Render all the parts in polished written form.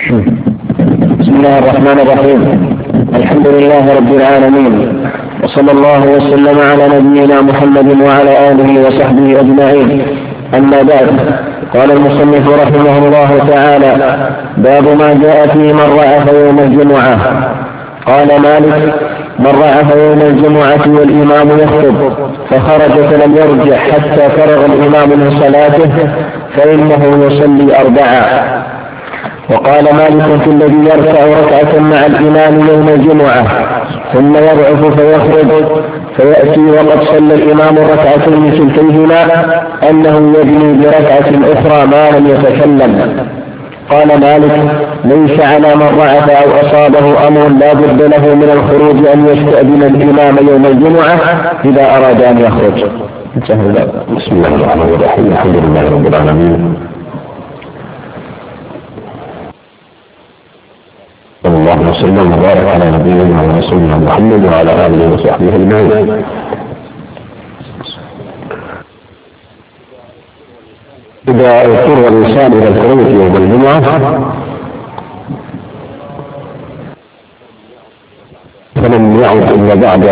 بسم الله الرحمن الرحيم. الحمد لله رب العالمين، وصلى الله وسلم على نبينا محمد وعلى آله وصحبه أجمعين. أما بعد، قال المصنف رحمه الله تعالى: باب ما جاء في من رعف يوم الجمعة. قال مالك: من رعف يوم الجمعة والإمام يخطب فخرج فلم يرجع حتى فرغ الإمام من صلاته فإنه يصلي 4. وقال مالك في الذي يرفع ركعة مع الإمام يوم الجمعة ثم يضعف فيخرج فيأتي وقد صلى الإمام ركعتين كلتيهما أنه يبني بركعة أخرى ما لم يتكلم. قال مالك: ليس على من رعف أو أصابه أمر لا بد له من الخروج أن يستأذن الإمام يوم الجمعة إذا أراد أن يخرج. بسم الله الرحمن الرحيم. الحمد لله رب العالمين، صلى الله وسلم وبارك على نبينا ورسولنا محمد وعلى آله وصحبه أجمعين. إذا اضطر الإنسان إلى الخروج يوم الجمعة فلم يعد إلا بعد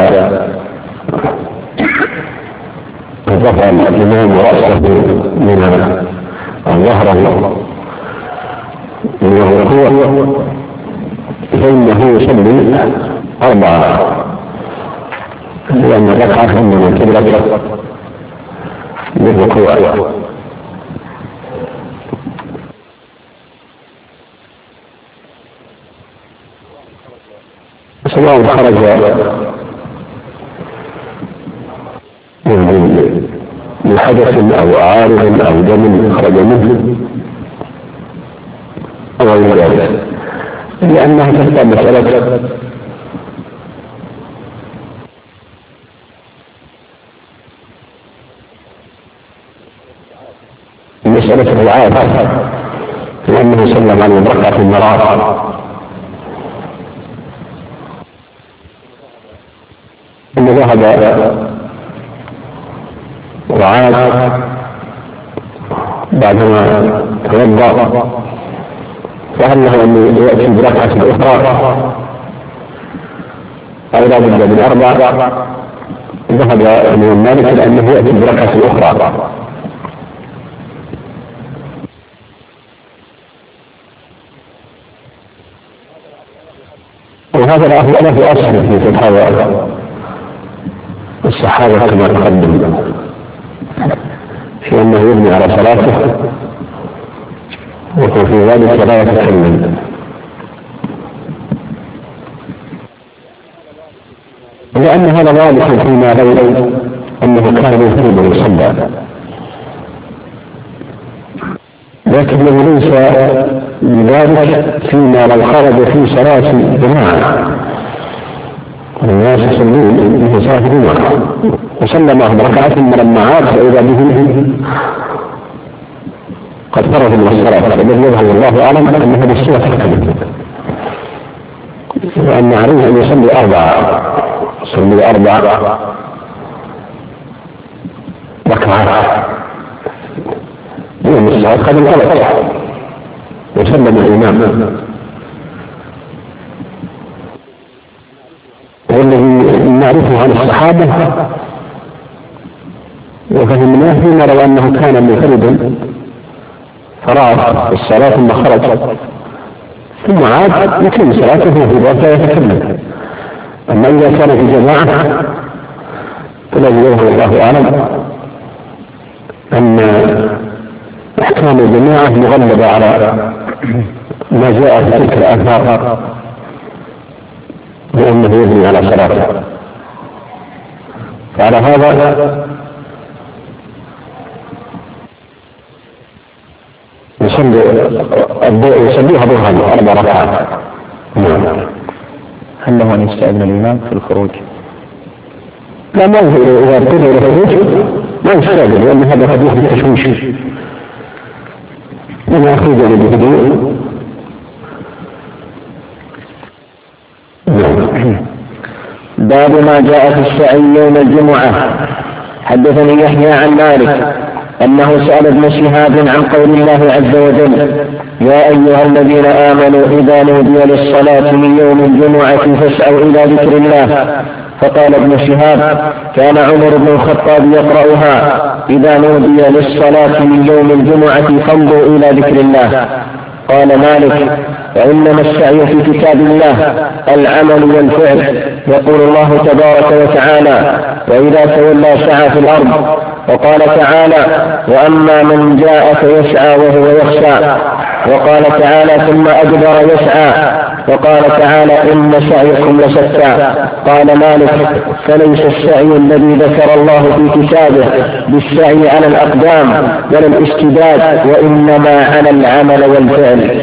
أن رفع الإمام رأسه من ظهره من الركوع فإنه يصلي 4، لأن الركعة من القبلة للركوع. سواء خرج من حدث أو عارض أو دم خرج منه أو غير ذلك، لأنها تبقى مسألة الرعاية، لأنه سلم عن ركعة المرأة ثم ذهب وعاد بعدما توضأ، فهل له أن يأتي بركعة أخرى أو لا بد من 4؟ ذهب الإمام مالك لأنه يأتي بركعة أخرى، وهذا له أصل في فتاوى الصحابة كما تقدم في أنه يبني على صلاته وفي ذلك لا يتكلم، لأن هذا ذلك فيما لو أنه كان يفرض يصلى، لكنه ليس لذلك فيما لو خرج في صلاة جماعة الناس يصلون في صلاة جماعة وصلى معهم ركعة فلما عاد فإذا به قد فرغ من الصلاة، فالذي يظهر والله أعلم أنه بالصورة تختلف، وأن عليه أن يصلي 4 ركعات، لأن الصلاة قد انقلت وسلم الإمام. والذي نعرفه عن الصحابة وفهمناه فيما لو أنه كان منفردا فراغ الصلاة ثم خرج ثم عاد يتم صلاته في ذلك لا يتكلم. أما إذا كان في جماعة فالذي يظهر الله أعلم أن أحكام الجماعة مغلبة على ما جاء في تلك الآثار بأنه يبني على صلاته. فعلى هذا يصليها ظهرا 4 ركعات. هل له أن يستأذن الإمام في الخروج؟ لا، ما إذا اضطر إلى الخروج ما يستأذن، لأن هذا حديث التشويش لما أخرج بهدوء. باب ما جاء في السعي يوم الجمعة. حدثني يحيى عن مالك أنه سأل ابن شهاب عن قول الله عز وجل: يا أيها الذين آمنوا إذا نودي للصلاة من يوم الجمعة فاسعوا إلى ذكر الله. فقال ابن شهاب: كان عمر بن الخطاب يقرأها: إذا نودي للصلاة من يوم الجمعة فامضوا إلى ذكر الله. قال مالك: وإنما السعي في كتاب الله العمل والفعل. يقول الله تبارك وتعالى: وإذا تولى سعى في الأرض. وقال تعالى: وأما من جاءك يسعى وهو يخشى. وقال تعالى: ثم أدبر يسعى. وقال تعالى: إن سعيكم لشتى. قال مالك: فليس السعي الذي ذكر الله في كتابه بالسعي على الأقدام ولا الاشتداد، وإنما على العمل والفعل.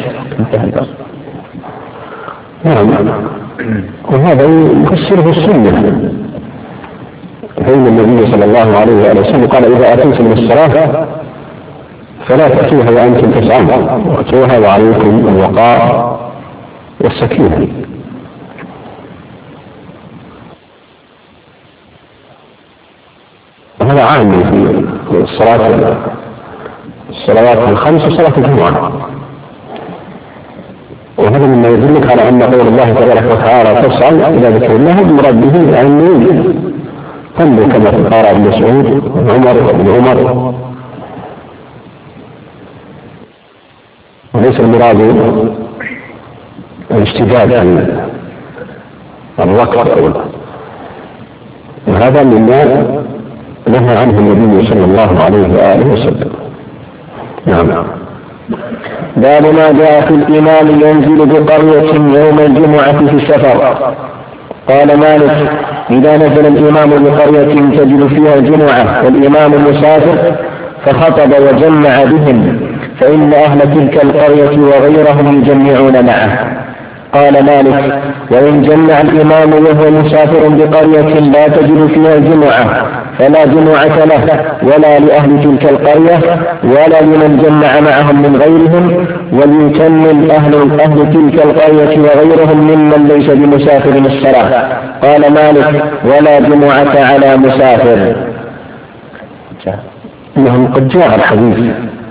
نعم، وهذا يفسره السنة، فإن النبي صلى الله عليه وآله وسلم قال: إذا أتيتم من الصلاة فلا تأتوها وأنتم تسعون، وأتوها وعليكم الوقار والسكينة. وهذا عام في الصلوات الخمس وصلاة الجمعة. وهذا مما يدلك على أن قول الله تبارك وتعالى تسعوا إلى ذكر الله المراد به النية، تنبو كما قال ابن مسعود وعمر عمر، وليس المراد الاشتداد في الوقت. وهذا مما نهى عنه النبي صلى الله عليه وآله وسلم. نعم. باب ما جاء في الإمام ينزل بقرية يوم الجمعة في السفر. قال مالك: إذا نزل الإمام بقرية تجد فيها الجمعة والإمام مسافر فخطب وجمع بهم، فإن أهل تلك القرية وغيرهم يجمعون معه. قال مالك: وإن جمع الإمام وهو مسافر بقرية لا تجد فيها الجمعة فلا جمعة له ولا لأهل تلك القرية ولا لمن جمع معهم من غيرهم، وليكمل أهل تلك القرية وغيرهم ممن ليس بمسافر الصلاة. قال مالك: ولا جمعة على مسافر. إنهم قد جاء الحديث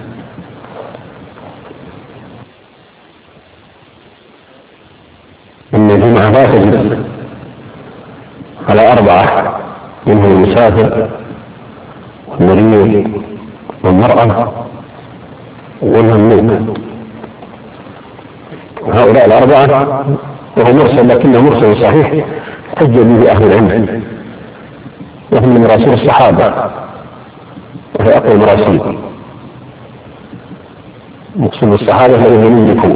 إن الجمعة لا تجد على أربعة، منهم المسافر والمريض والمرأة والممنوع. هؤلاء الأربعة وهو مرسل، لكنه مرسل صحيح احتج به أهل العلم، وهم من رسول الصحابة وهي أقوى المراسيل. مقصود الصحابة الذين يملكوا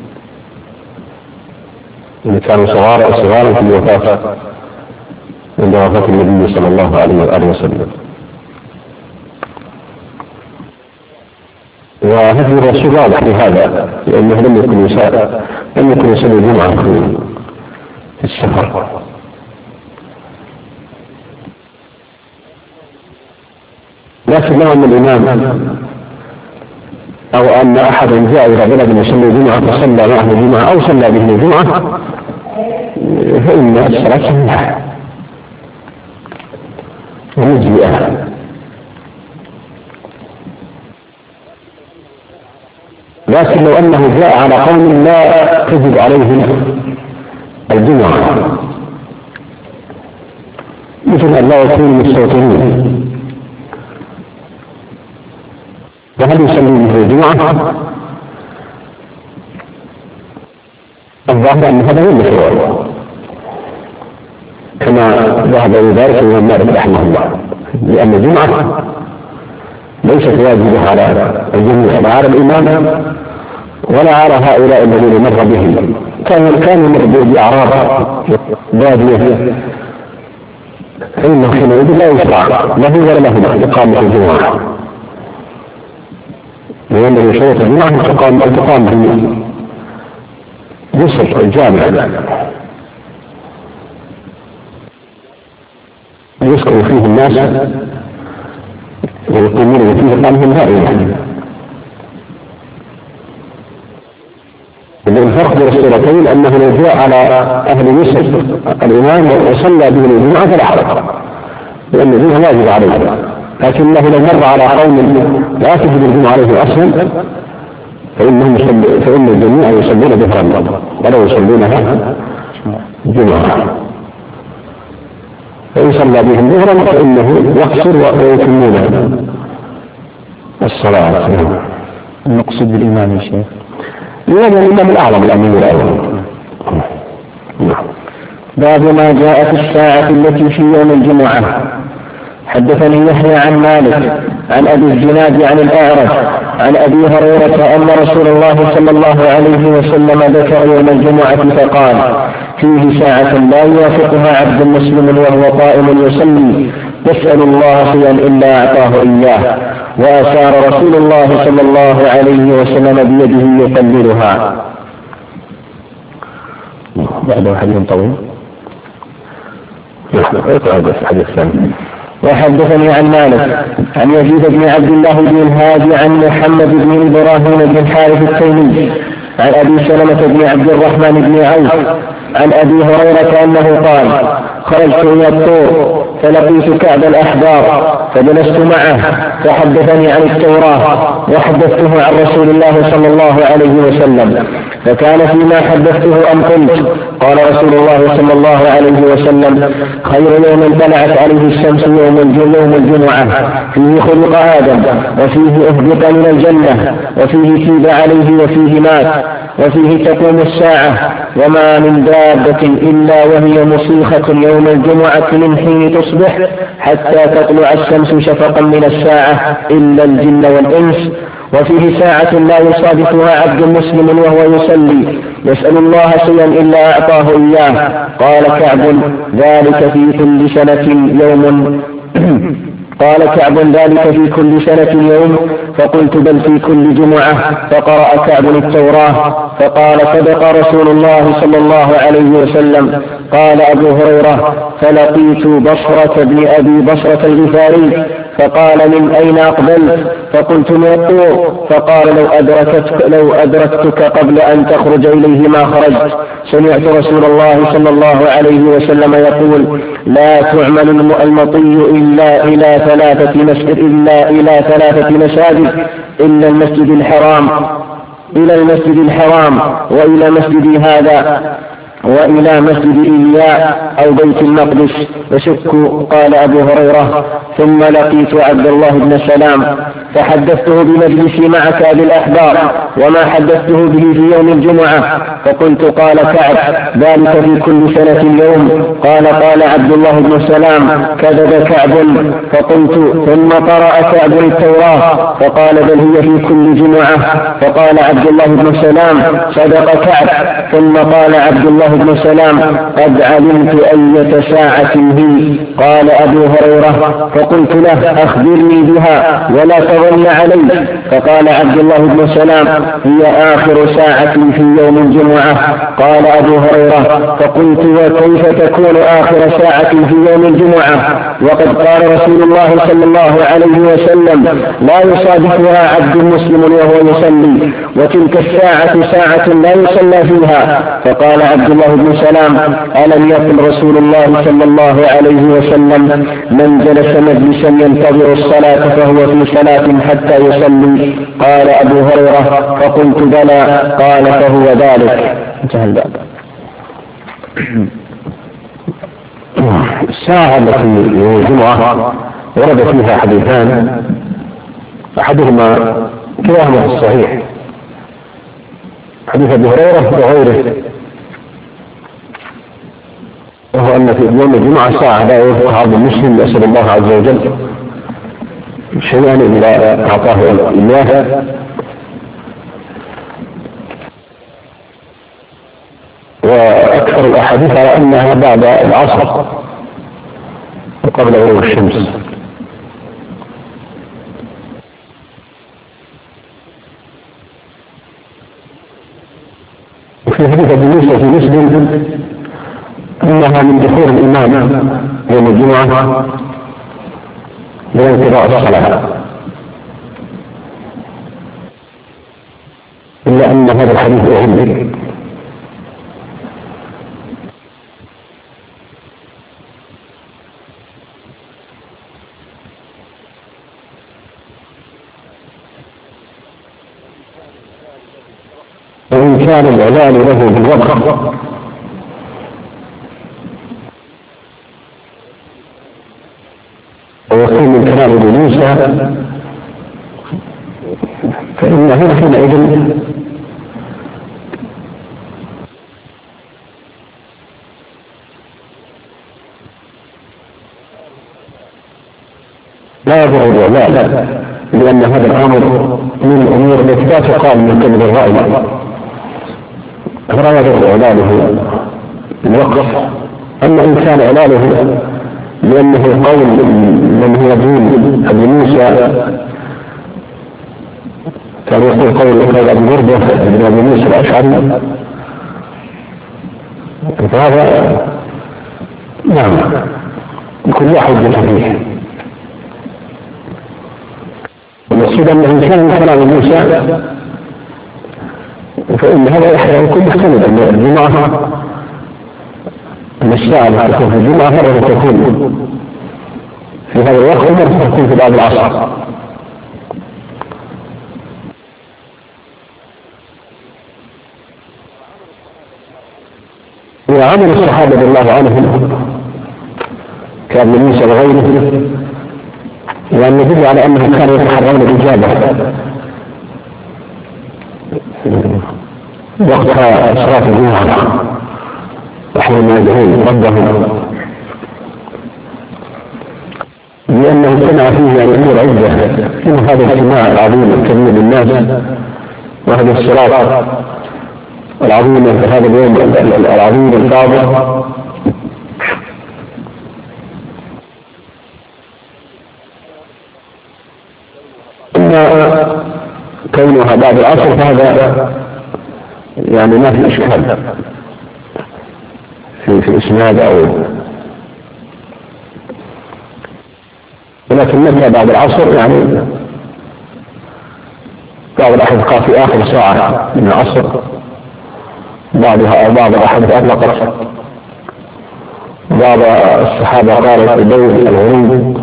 إن كانوا صغارا في الوفاة عند وفاة النبي صلى الله عليه وآله وسلم. وهذه الرسول واضح لهذا، لأنه لم يكن يصلي الجمعة في السفر. لكن لو أن الإمام أو أن أحدا جاء إلى بلد يصلي الجمعة فصلى معه الجمعة أو صلى به الجمعة فإن الصلاة صحيحة ومجزئة. لكن لو أنه جاء على قوم لا تجب عليهم الجمعة، مثل أن لا يكونوا مستوطنين، وهل يصلي به الجمعة؟ الظاهر أن هذا هو المشروع، كما ذهب إلى ذلك الإمام مالك رحمه الله، لأن الجمعة ليست واجبة على الجميع، لا على الإمام ولا على هؤلاء الذين مر بهم. كانوا يمر بأعراض بادية، فإنه حينئذ لا يشرع له ولا لهم إقامة الجمعة، لأن شروط الجمعة تقام به يسر الجامع يسكن فيه الناس ويقومون فيه قامهم دائما. الفرق بين الصورتين أنه لو جاء على أهل يسر الإمام وصلى به الجمعة فلا حرج، لأن الجمعة واجب عليه لكنه لو مر على قوم لا تجب الجمعة عليهم أصلا فإن الجميع يصلون ظهرا ولو يصلونها جمعة، فإن صلى بهم ظهرا فإنه يقصر ويتمون الصلاة. المقصود بالإمام يا شيخ الإمام الأعظم الأمير الأول. باب ما جاء في الساعة التي في يوم الجمعة. حدثني يحيى عن مالك عن أبي الزناد عن الأعرج عن أبي هريرة أن رسول الله صلى الله عليه وسلم ذكر يوم الجمعة فقال: فيه ساعة لا يوافقها عبد مسلم وهو قائم يصلي يسأل الله شيئا إلا أعطاه إياه، وأشار رسول الله صلى الله عليه وسلم بيده يقللها. بعده حديث طويل. وحدثني عن مالك عن يزيد بن عبد الله بن الهادي عن محمد بن إبراهيم بن الحارث التيمي عن أبي سلمة بن عبد الرحمن بن عوف عن أبي هريرة أنه قال: خرجت إلى الطور فلقيت كعب الأحبار فجلست معه فحدثني عن التوراة وحدثته عن رسول الله صلى الله عليه وسلم، فكان فيما حدثته أن قلت: قال رسول الله صلى الله عليه وسلم: خير يوم طلعت عليه الشمس يوم الجمعة، فيه خلق آدم وفيه أهبط من الجنة وفيه تيب عليه وفيه مات وفيه تقوم الساعة، وما من دابة إلا وهي مصيخة يوم الجمعة من حين تصبح حتى تطلع الشمس شفقا من الساعة إلا الجن والإنس، وفيه ساعة لا يصادفها عبد مسلم وهو يصلي يسأل الله شيئا إلا أعطاه إياه. قال كعب: ذلك في كل سنة يوم قال كعب: ذلك في كل سنة يوم، فقلت: بل في كل جمعة. فقرأ كعب التوراة فقال: صدق رسول الله صلى الله عليه وسلم. قال أبو هريرة: فلقيت بصرة بن أبي بصرة الغفاري فقال: من أين أقبلت؟ فقلت: من الطور. فقال: لو أدركتك قبل أن تخرج إليه ما خرجت. سمعت رسول الله صلى الله عليه وسلم يقول: لا تعمل المطي إلا إلى ثلاثة مساجد: إلى المسجد الحرام وإلى مسجد هذا وإلى مسجد إلياء أو بيت المقدس. وشك. قال أبو هريرة: ثم لقيت عبد الله بن سلام فحدثته بمجلسي مع كعب الأحبار وما حدثته به في يوم الجمعة، فقلت: قال كعب: ذلك في كل سنة يوم. قال عبد الله بن سلام: كذب كعب. فقلت: ثم قرأ كعب التوراة فقال: بل هي في كل جمعة. فقال عبد الله بن سلام: صدق كعب. ثم قال عبد الله بن سلام: قد علمت أية ساعة هي. قال أبو هريرة: فقلت له: أخبرني بها ولا تظن علي. فقال عبد الله بن سلام: هي آخر ساعة في يوم الجمعة. قال أبو هريرة: فقلت: وكيف تكون آخر ساعة في يوم الجمعة وقد قال رسول الله صلى الله عليه وسلم: لا يصادفها عبد مسلم وهو يصلي، وتلك الساعة ساعة لا يصلى فيها. فقال عبد الله بن سلام: ألم يقل رسول الله صلى الله عليه وسلم: من جلس مجلسا ينتظر الصلاة فهو في صلاة حتى يصلي؟ قال أبو هريرة: فقلت: بلى. قال: فهو ذلك. انتهى الباب. الساعة التي يوم الجمعة ورد فيها حديثان، أحدهما كلاهما في الصحيح، حديث أبي هريرة وغيره، وهو أن في يوم الجمعة ساعة لا يوافقها عبد المسلم يسأل الله عز وجل شيئا إلا أعطاه إياه. وأكثر الأحاديث على أنها بعد العصر وقبل غروب الشمس. وفي حديث أبي موسى في مسلم أنها من دخول الإمام يوم الجمعة لانقضاء الصلاة، إلا أن هذا الحديث أهم. كان الإعلان له بالوقف ويكون من كلام ابن موسى فإنه حينئذ لا يضر الإعلان، لأن هذا الأمر من الأمور التي لا تقال من قبل الرأي، فلا يضر إعلانه بالوقف. أما إن كان إعلانه لأنه قول من هو دون أبي موسى كان يقول قول أبي بردة بن أبي موسى الأشعري، فهذا نعم يكون لا حجة فيه. والمقصود أنه كان من كلام موسى فإن هذا يكون محتمل أن الجمعة أن الساعة التي تكون في الجمعة مرة تكون في هذا الوقت ومرة تكون في بعض العصر. وعمل الصحابة رضي الله عنهم كابن موسى وغيره لأن يدل على أنهم كانوا يتحرون الإجابة وقت صلاة الجمعة وحينما يدعون ربهم، لأنه سمع فيه يعني أمور عدة من هذا الاجتماع العظيم الكبير للناس وهذه الصلاة العظيمة في هذا اليوم العظيم الفاضل. أما كونها بعد العصر فهذا يعني ما في إشكال في إسناد أو، ولكن متى بعد العصر يعني بعض الأحاديث قال في آخر ساعة من العصر، بعضها أو بعض الأحاديث أطلقت، بعض الصحابة قالوا في دور الغروب.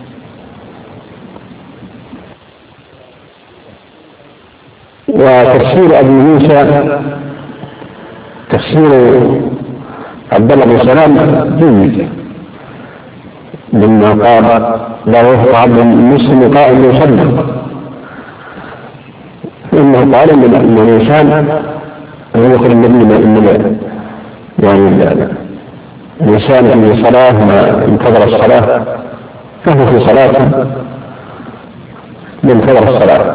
وتفسير أبي موسى تفسير عبد الله بن سلام جيد لما قال لا يهوى عبد المسلم قائم يصلي، إنه قال إن الإنسان يدخل المدينة إنما يعني الإنسان في صلاة ما انتظر الصلاة فهو في صلاة منتظر الصلاة،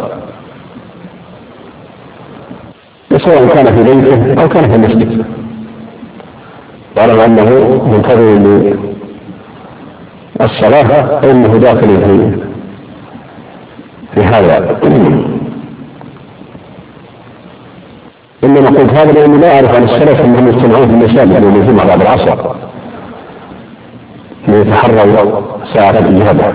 سواء كان في بيته أو كان في المسجد، طالما أنه منتظر للصلاة فإنه داخل في هذا. إنما قلت هذا لأني لا أعرف عن السلف أنهم يجتمعون في المساجد يوم الجمعة بعد العصر ليتحروا ساعة الإجابة.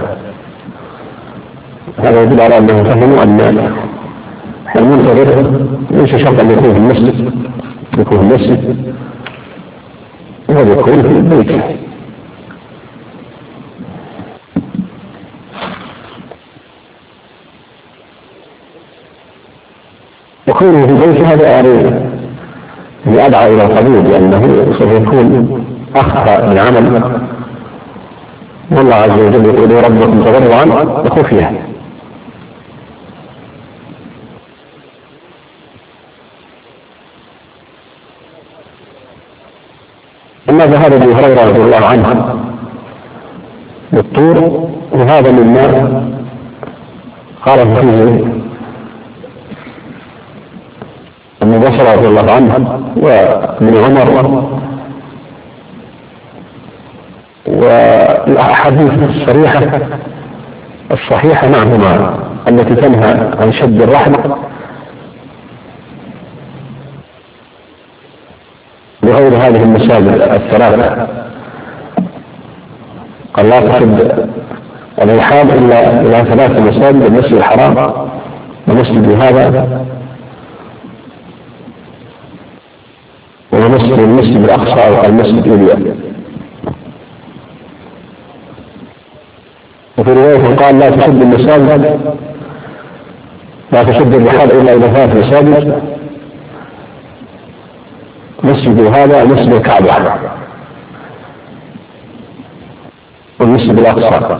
هذا يدل على أنهم فهموا أن المنتظر ليس شرطا أن يكون في المسجد، يكون في المسجد ويكون في البيت. وكونه في البيت هذا يعني أدعى إلى القبول، لأنه سوف يكون أخطأ من عمل، والله عز وجل يقول ربكم تضرعا وخفيا. أما ذهب أبي هريرة رضي الله عنه بالطور، وهذا مما قال فيه ابن بصرة رضي الله عنه وابن عمر، والأحاديث الصريحة الصحيحة معهما التي تنهى عن شد الرحم بغير هذه المساجد الثلاثة. قال لا تشد الرحال إلا إلى 3 مساجد: المسجد الحرام ومسجد هذا والمسجد الأقصى أو المسجد إليا. وفي رواية قال لا تشد المساجد، لا تشد الرحال إلا إلى 3 مساجد: مسجد هذا مسجد الكعبة والمسجد الأقصى.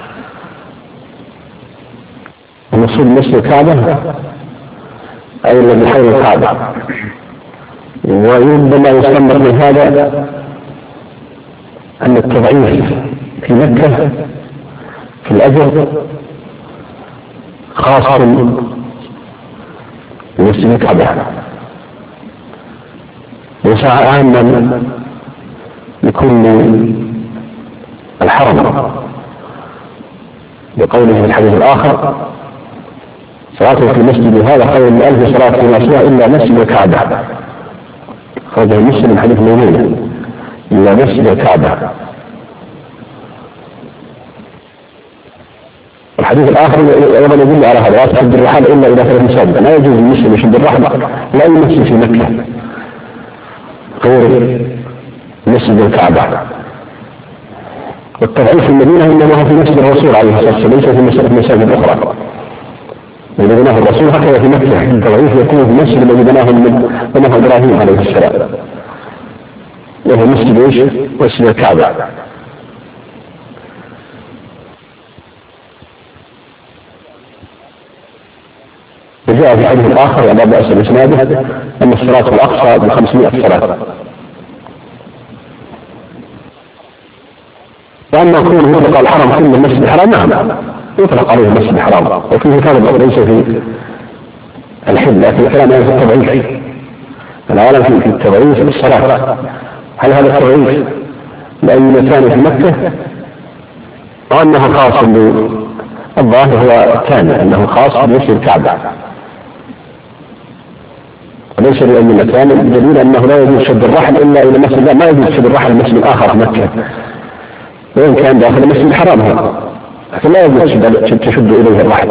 المقصود مسجد الكعبة أي الذي حول الكعبة. وربما يستنبط من هذا أن التضعيف في مكة في الأجر خاص بمسجد الكعبة، ليس عاما لكل الحرم، لقوله في الحديث الآخر: صلاته في المسجد هذا خير من 1000 صلاة في سواه إلا مسجد الكعبة. خرجه مسلم من حديث ميمونة: إلا مسجد الكعبة. الحديث الآخر أيضا يدل على هذا: لا تشد الرحال إلا إلى 3 مساجد. لا يجوز المسلم يشد الرحل لا يمثل في مكة غير مسجد الكعبة. والتضعيف في المدينة إنما هو في مسجد الرسول عليه الصلاة والسلام، ليس في مساجد أخرى. الذي بناه الرسول هكذا في مكة، التضعيف يكون في المسجد الذي بناه إبراهيم عليه السلام، وهو مسجد ايش؟ مسجد الكعبة. وجاء في حديث آخر ولا بأس بإسناده أن الصلاة في الأقصى ب500 صلاة. وأما كونه يطلق الحرم كله المسجد الحرام، نعم يطلق عليه المسجد الحرام، وفيه كان ليس في الحل، لكن الكلام في التضعيف. العالم في التضعيف بالصلاة. هل هذا التضعيف لأي مكان في مكة، أو أنه خاص بالظاهر هو الثاني أنه خاص بمسجد الكعبة وليس لأي مكان، بدليل أنه لا يجوز شد الرحل إلا إلى مسجد، ما يجوز شد الرحل مسجد آخر في مكة وإن كان داخل المسجد الحرام هذا، لكن لا يجوز تشد إليه الرحل،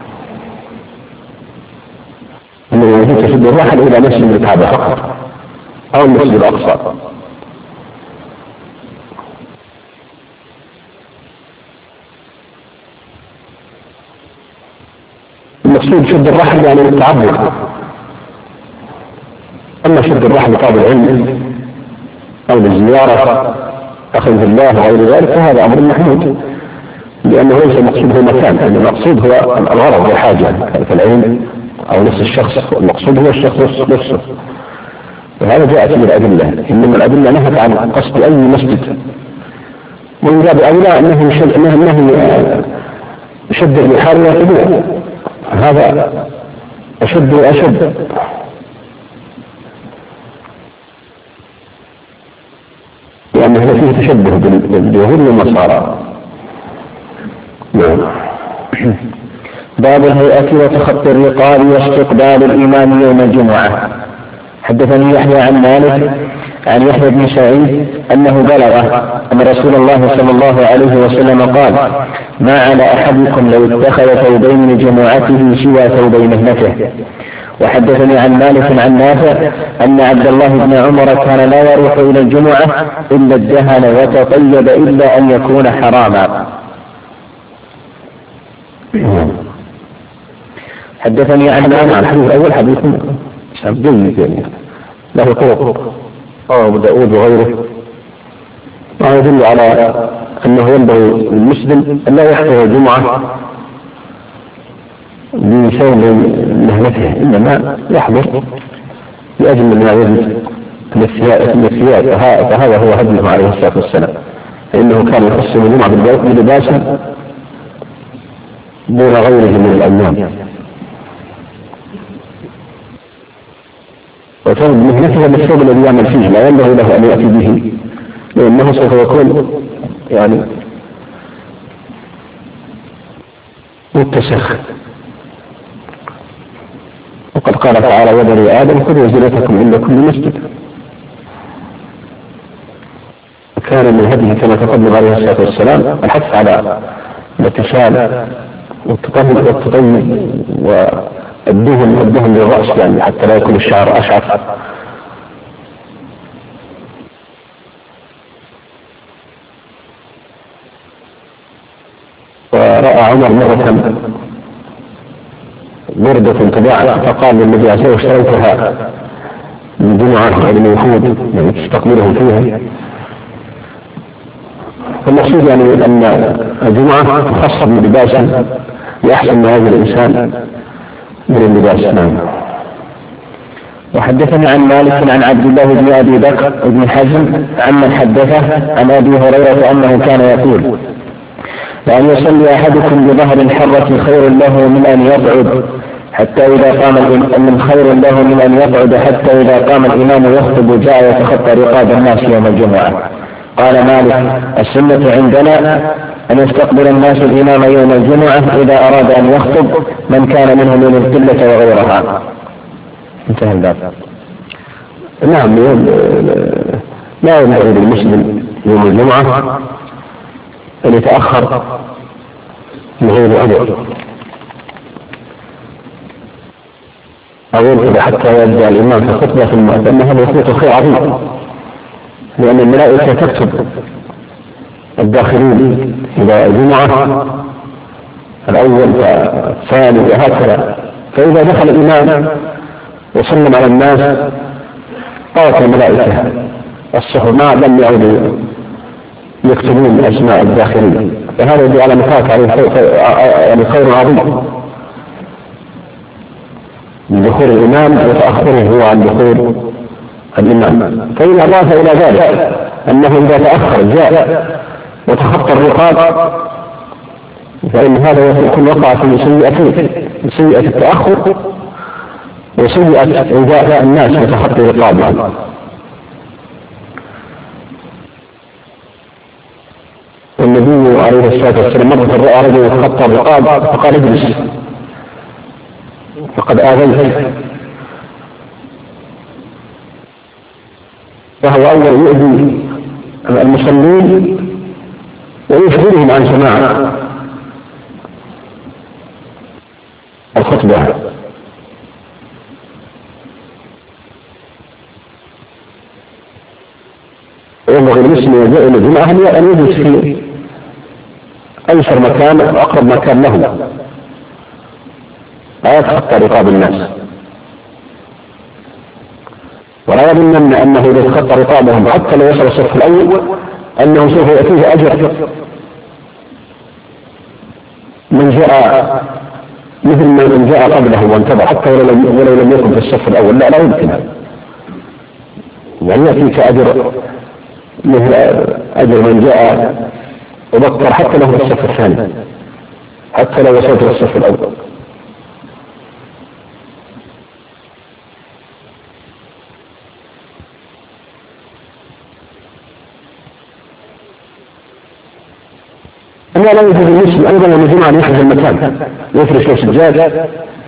إنه يجوز تشد الرحل إلى مسجد الكعبة فقط أو المسجد الأقصى. المقصود شد الرحل يعني التعبد. أما شد الرحل طالب العلم أو للزيارة أخذ الله وغير ذلك فهذا أمر محمود، لأنه ليس المقصود هو مكان، يعني المقصود هو الغرض والحاجة كالعلم أو نفس الشخص، والمقصود هو الشخص نفسه. وهذا جاءت من الأدلة، إنما الأدلة نهت عن قصد أي مسجد، ومن باب أولى أنه شد الرحال ويقبوه، هذا أشد وأشد. لأنه فيه تشبه باليهود والنصارى. باب الهيئة وتخطي الرقاب واستقبال الإمام يوم الجمعة. حدثني يحيى عن مالك عن يحيى بن سعيد أنه بلغه أن رسول الله صلى الله عليه وسلم قال: ما على أحدكم لو اتخذ ثوبين لجمعته سوى ثوبي مهنته. وحدثني عن مالك عن نافع أن عبد الله بن عمر كان لا يروح إلى الجمعة إلا ادهن وتطيب إلا أن يكون حراما. حدثني عن مالك الحديث الأول حديث جيد له طرق أبو داود وغيره، ما يدل على أنه ينبغي للمسلم أن لا يحضر الجمعة بسبب مهنته، إنما يحضر لأجل ما يجد من الثياب، فهذا هو هديه عليه الصلاة والسلام، فإنه كان يخص الجمعة بلباس دون غيره من الأيام، وكان مهنته المشروب الذي يعمل فيه لا ينبغي له أن يأتي به، لأنه سوف يكون يعني متسخ. وقد قال تعالى: يا بني آدم خذوا زينتكم عند كل مسجد. كان من هديه كما تقدم عليه الصلاة والسلام الحث على الاتصال والتطيب والدهن للرأس، يعني حتى لا يكون الشعر أشعث. ورأى عمر مرة بردة تباعت فقال للنبي عليه الصلاة والسلام: اشتريتها الجمعة يعني الوفود يعني تستقبلهم فيها. فالمقصود يعني أن الجمعة خاصة بلباس يحسن ما هذا الإنسان من اللباس. نعم. وحدثني عن مالك عن عبد الله بن أبي بكر بن حزم عمن حدثه عن أبي هريرة أنه كان يقول: لأن يصلي أحدكم بظهر الحرة خير له من أن يقعد حتى إذا قام الإمام يخطب جاء يتخطى رقاب الناس يوم الجمعة. قال مالك: السنة عندنا أن يستقبل الناس الإمام يوم الجمعة إذا أراد أن يخطب من كان منهم من القلة وغيرها. انتهى الباب. نعم. لا ينبغي للمسلم يوم الجمعة أن يتأخر من غير عذر أو ينقل حتى يبدأ الإمام في الخطبة ثم أن هذا يفوت خير عظيم، لأن الملائكة تكتب الداخلين إلى الجمعة الأول والثاني وهكذا. فإذا دخل الإمام وسلم على الناس طوت الملائكة الصحف ما لم يعودوا يكتبون أسماء الداخلين، فهذا يدل على نفاق عليه يعني خير عظيم من دخول الإمام وتأخره هو عن دخول الإمام. فإن أضاف إلى ذلك أنه إذا تأخر جاء وتخطى الرقاب فإن هذا يكون وقع في سيئتين: سيئة التأخر وسيئة إيذاء الناس وتخطي رقابهم. والنبي عليه الصلاة والسلام مرة رأى رجل يتخطى الرقاب فقال: اجلس فقد آذيت. فهو أول يؤذي المصلين ويشغلهم عن سماع الخطبة. وينبغي المسلم يجاء إلى الجمعة أن يجلس في أيسر مكان وأقرب مكان له لا يتخطى رقاب الناس. ولا يظن أنه إذا تخطى رقابهم حتى لو وصل الصف الأول أنه سوف يأتيه أجر من جاء مثل من جاء قبله وانتظر حتى ولو لم يكن في الصف الأول. لا يمكن، يعني يأتيك أجر مثل أجر من جاء مبكر حتى له في الصف الثاني حتى لو وصلت إلى الصف الأول. أما لا يجوز للمسلم أيضا أن الجمعة أن يحجز المكان، يفرش له سجاد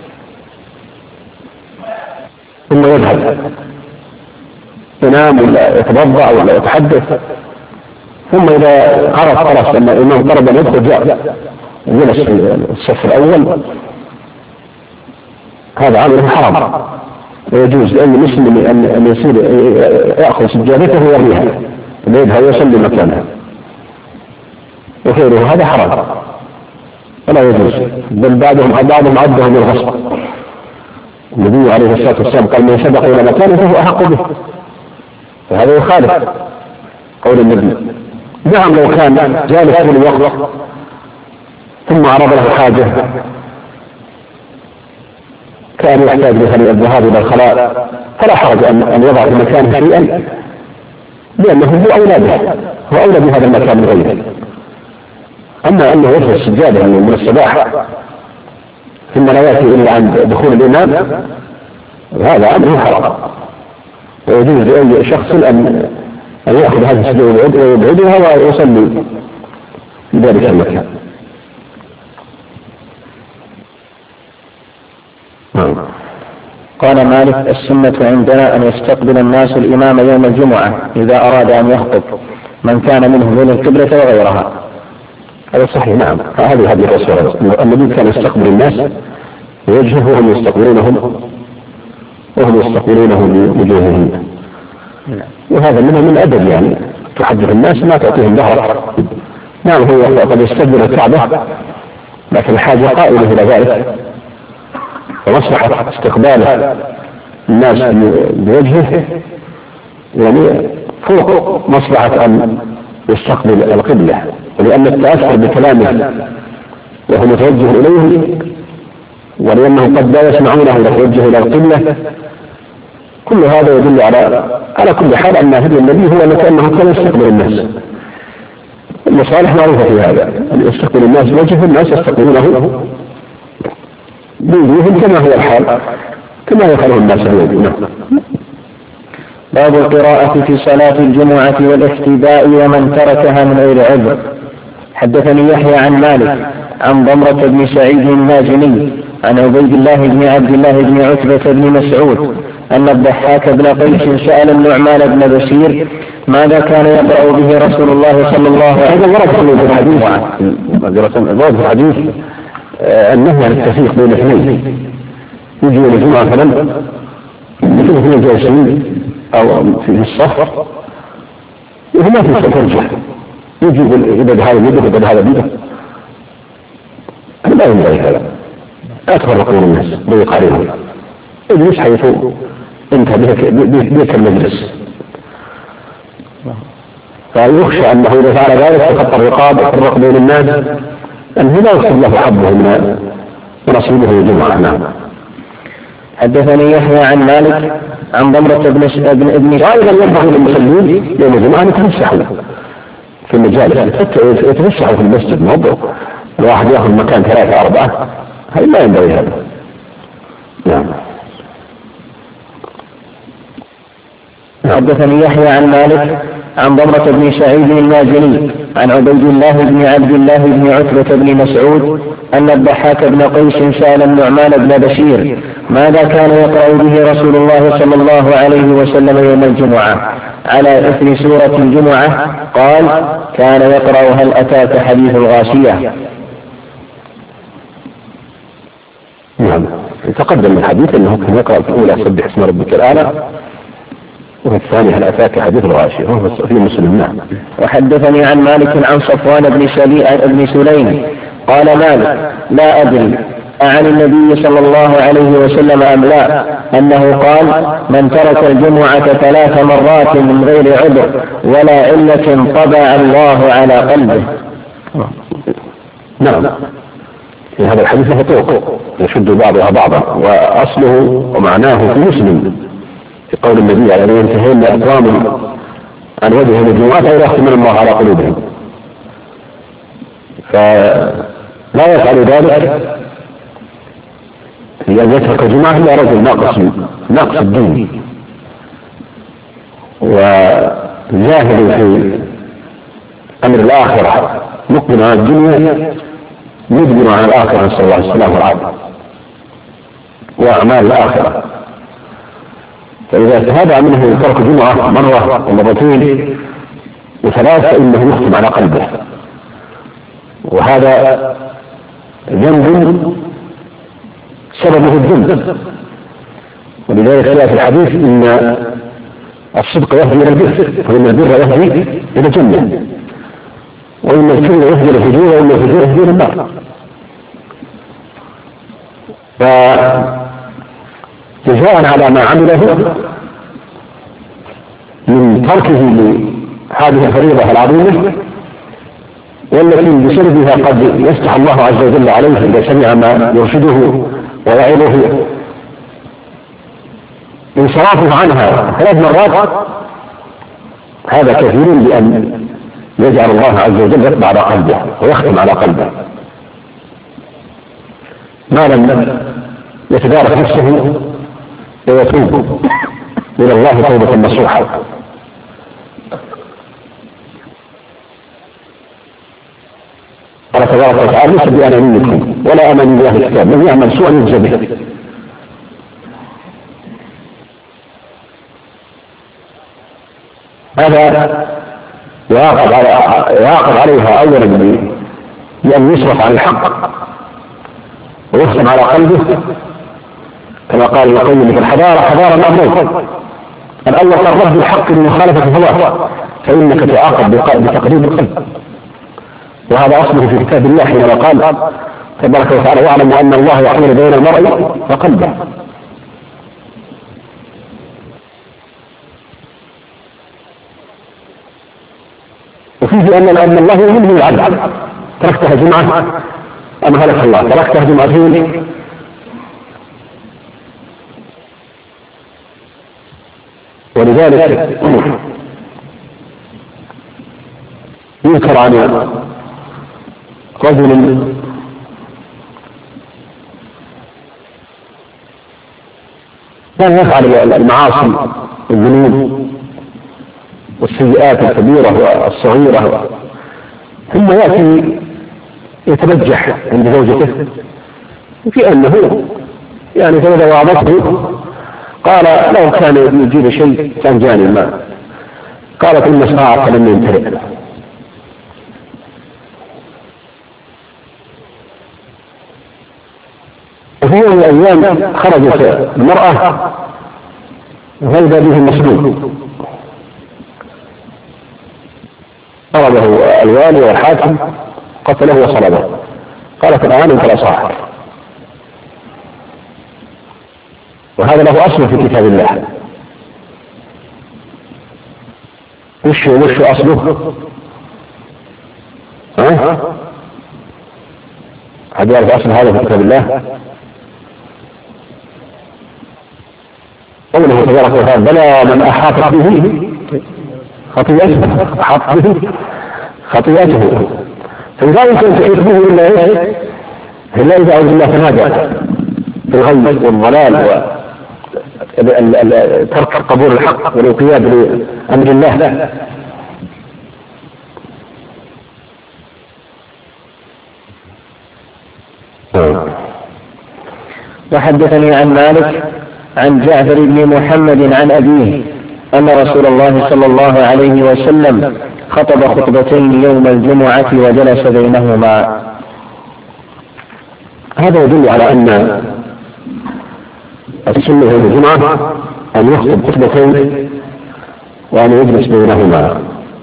ثم يذهب ينام ولا يتوضأ ولا يتحدث، ثم إذا عرف خلاص أن الإمام قرب أن يدخل جاء جلس في الصف الأول. هذا عمل حرام ويجوز لأن المسلم أن يصير يأخذ سجادته ويرميها ويذهب ويصلي مكانها وغيره، هذا حرام ولا يجوز، بل بعضهم عده من الغصب. النبي عليه الصلاة والسلام قال: من سبق إلى مكانه فهو أحق به، فهذا يخالف قول النبي. نعم لو كان جالس في الوقت ثم عرض له حاجة كان يحتاج مثلا الذهاب إلى الخلاء فلا حرج أن يضع في مكانه شيئا، لأنه هو أولى بهذا المكان من غيره. أما أنه يفرش السجادة من الصباح ثم لا يأتي إلا عند دخول الإمام هذا أمر حرام، ويجوز لأي شخص أن يأخذ هذه السجادة ويبعدها ويصلي في ذلك المكان. قال مالك: السنة عندنا أن يستقبل الناس الإمام يوم الجمعة إذا أراد أن يخطب من كان منهم من القبلة وغيرها. هذا صحيح. نعم، هذه الرسول النبي كان يستقبل الناس بوجهه وهم يستقبلونه بوجوههم، وهذا من الأدب، يعني تحدث الناس ما تعطيهم ظهرك. نعم هو قد يستقبل الكعبة لكن الحاجة قائلة إلى ذلك، ومصلحة استقباله الناس بوجهه يعني فوق مصلحة أن يستقبل القبلة، ولأن التأثر بكلامه وهو متوجه إليه، ولأنه قد لا يسمعونه يتوجه إلى القبلة، كل هذا يدل على كل حال أن هدي النبي هو أنه كان يستقبل الناس. المصالح معروفة في هذا، أن يستقبل الناس وجهه، الناس يستقبلونه بوجوههم كما هو الحال، كما يفعله الناس اليوم. باب القراءة في صلاة الجمعة والاحتباء ومن تركها من غير عذر. حدثني يحيى عن مالك عن ضمرة بن سعيد المازني عن عبيد الله بن عبد الله بن عتبة بن مسعود أن الضحاك بن قيس سأل النعمان بن بشير ماذا كان يقرأ به رسول الله صلى الله عليه وسلم. ورد في الحديث النهي عن التفريق بين اثنين، يجي يوم الجمعة مثلا مثل اثنين جالسين أو في الصف وهما في الصف الرجح، يجي يبدأ هذا يبدأ يبدأ هذا بيده، لا ينبغي هذا، أكبر قول الناس ضيق عليهم، اجلس حيث انت بك المجلس. فيخشى أنه إذا فعل ذلك يقطع الرقاب ويفرق بين الناس، أنه لا يكتب له حظه من نصيبه الجمعة. نعم. حدثني يحيى عن مالك عن ضمرة بن وأيضا ينبغي للمصلين يوم الجمعة أن يتفسحوا في المجالس، حتى يتفسحوا في المسجد، موضوع الواحد يأخذ مكان 3 4 هذا لا ينبغي هذا. نعم. حدثني يحيى عن مالك عن ضمرة بن سعيد المازني عن عبيد الله بن عبد الله بن عتبة بن مسعود أن الضحاك بن قيس سأل النعمان بن بشير ماذا كان يقرأ به رسول الله صلى الله عليه وسلم يوم الجمعة على إثر سورة الجمعة، قال كان يقرأ هل أتاك حديث الغاشية. نعم. يتقدم الحديث أنه كان يقرأ في الأولى سبح اسم ربك الأعلى، وفي الثاني هل أتاك حديث الغاشية، وهو في مسلم. نعم. وحدثني عن مالك عن صفوان بن سليم قال مالك لا أدري أعن النبي صلى الله عليه وسلم أم لا أنه قال من ترك الجمعة 3 مرات من غير عذر ولا علة طبع الله على قلبه. نعم. في هذا الحديث له طرق يشد بعضها بعضا، وأصله ومعناه في مسلم في قول النبي عليه ينتهين أقوام عن وجههم الجمعة إذا اختمن الله على قلوبهم، فلا يفعل ذلك في أن يترك الجمعة إلا رجل ناقص الدين وزاهد في أمر الآخرة، مقبل على الدنيا مدبر على الآخرة، نسأل الله السلامة والعافية وأعمال الآخرة. فإذا تابع منه ترك الجمعة مرة ومرتين و3 فإنه يختم على قلبه، وهذا ذنب سببه الذنب. ولذلك جاء في الحديث إن الصدق يهدي إلى البر، وإن البر يهدي إلى الجنة، وإن الكبر يهدي إلى الفجور، وإن الفجور يهدي إلى النار. فجزاء على ما عمله من تركه لهذه الفريضة العظيمة، والتي بسببها قد يفتح الله عز وجل عليه إذا سمع ما يرشده ويعظه، انصرافه عنها 3 مرات هذا كثير بأن يجعل الله عز وجل يطبع على قلبه ويختم على قلبه ما لم يتدارك نفسه ويتوب إلى الله توبة نصوحة. قال تبارك وتعالى ليس بأنانيكم ولا أماني أهل الكتاب من يعمل سوءا يجزى به. هذا يعاقب عليها أولا بأن يصرف عن الحق ويختم على قلبه، كما قال القيم في الحضارة حضارة الأمر الأول قرب بالحق لمخالفة الهوى، فإنك تعاقب بتقريب القلب، وهذا أصله في كتاب الله حينما قال تبارك وتعالى واعلم أن الله يحول بين المرء وقلبه. فيه أن الله يلهي العبد. تركتها جمعة أم هلك الله، تركتها جمعتين ولذلك يذكر عن رجل كان يفعل المعاصي والذنوب والسيئات الكبيرة والصغيرة، ثم يأتي يتبجح عند زوجته في أنه يعني فإذا وعظته قال لو كان يجيب شيء كان جاني ما، قالت إن صاعك لم ينتهي. وفي يوم من الأيام خرجت المرأة وفإذا به المصلوب، طلبه الوالي والحاكم قتله وصلبه. قالت الآن أنت الأصح. وهذا له أصل في كتاب الله. وش أصله؟ حد يعرف أصل هذا في كتاب الله؟ قوله تبارك وتعالى بلى من أحاط به خطيئته، أحاط به خطيئته، فلا يمكن أن تحيط به إلا إذا أعوذ بالله تنادى في الغي والضلال وترك قبول الحق والانقياد لأمر الله. وحدثني عن مالك عن جعفر بن محمد عن أبيه أن رسول الله صلى الله عليه وسلم خطب خطبتين يوم الجمعة وجلس بينهما. هذا يدل على أن السنة يوم الجمعة أن يخطب خطبتين وأن يجلس بينهما،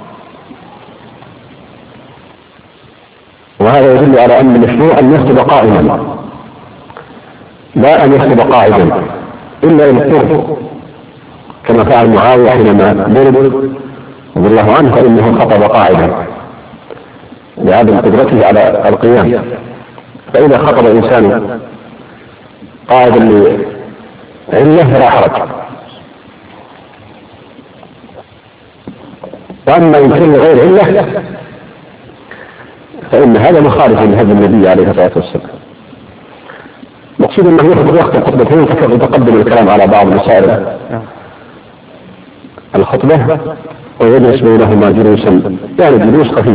وهذا يدل على أن المشروع أن يخطب قائما لا أن يخطب قاعدا إلا إن اضطر، كما فعل معاوية حينما ضرب رضي الله عنه فإنه خطب قاعدا لعدم قدرته على القيام. فإذا خطب الإنسان قاعدا لعلة فلا حرج. وأما إن كان غير علة فإن هذا مخالف لهدي النبي عليه الصلاة والسلام. مقصود أنه يخطب خطبتين ويتقدم الكلام على بعض مسائل الخطبة ويجلس بينهما جلوسا، يعني جلوس خفيف.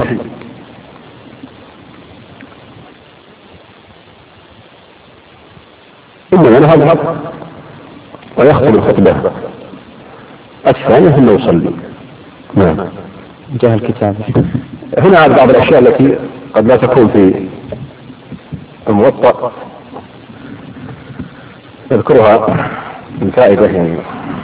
إنما نذهب ويخطب الخطبة الثانية ثم يصلي. نعم. جاء الكتاب هنا بعض الأشياء التي قد لا تكون في الموطأ نذكرها من فائدة يعني.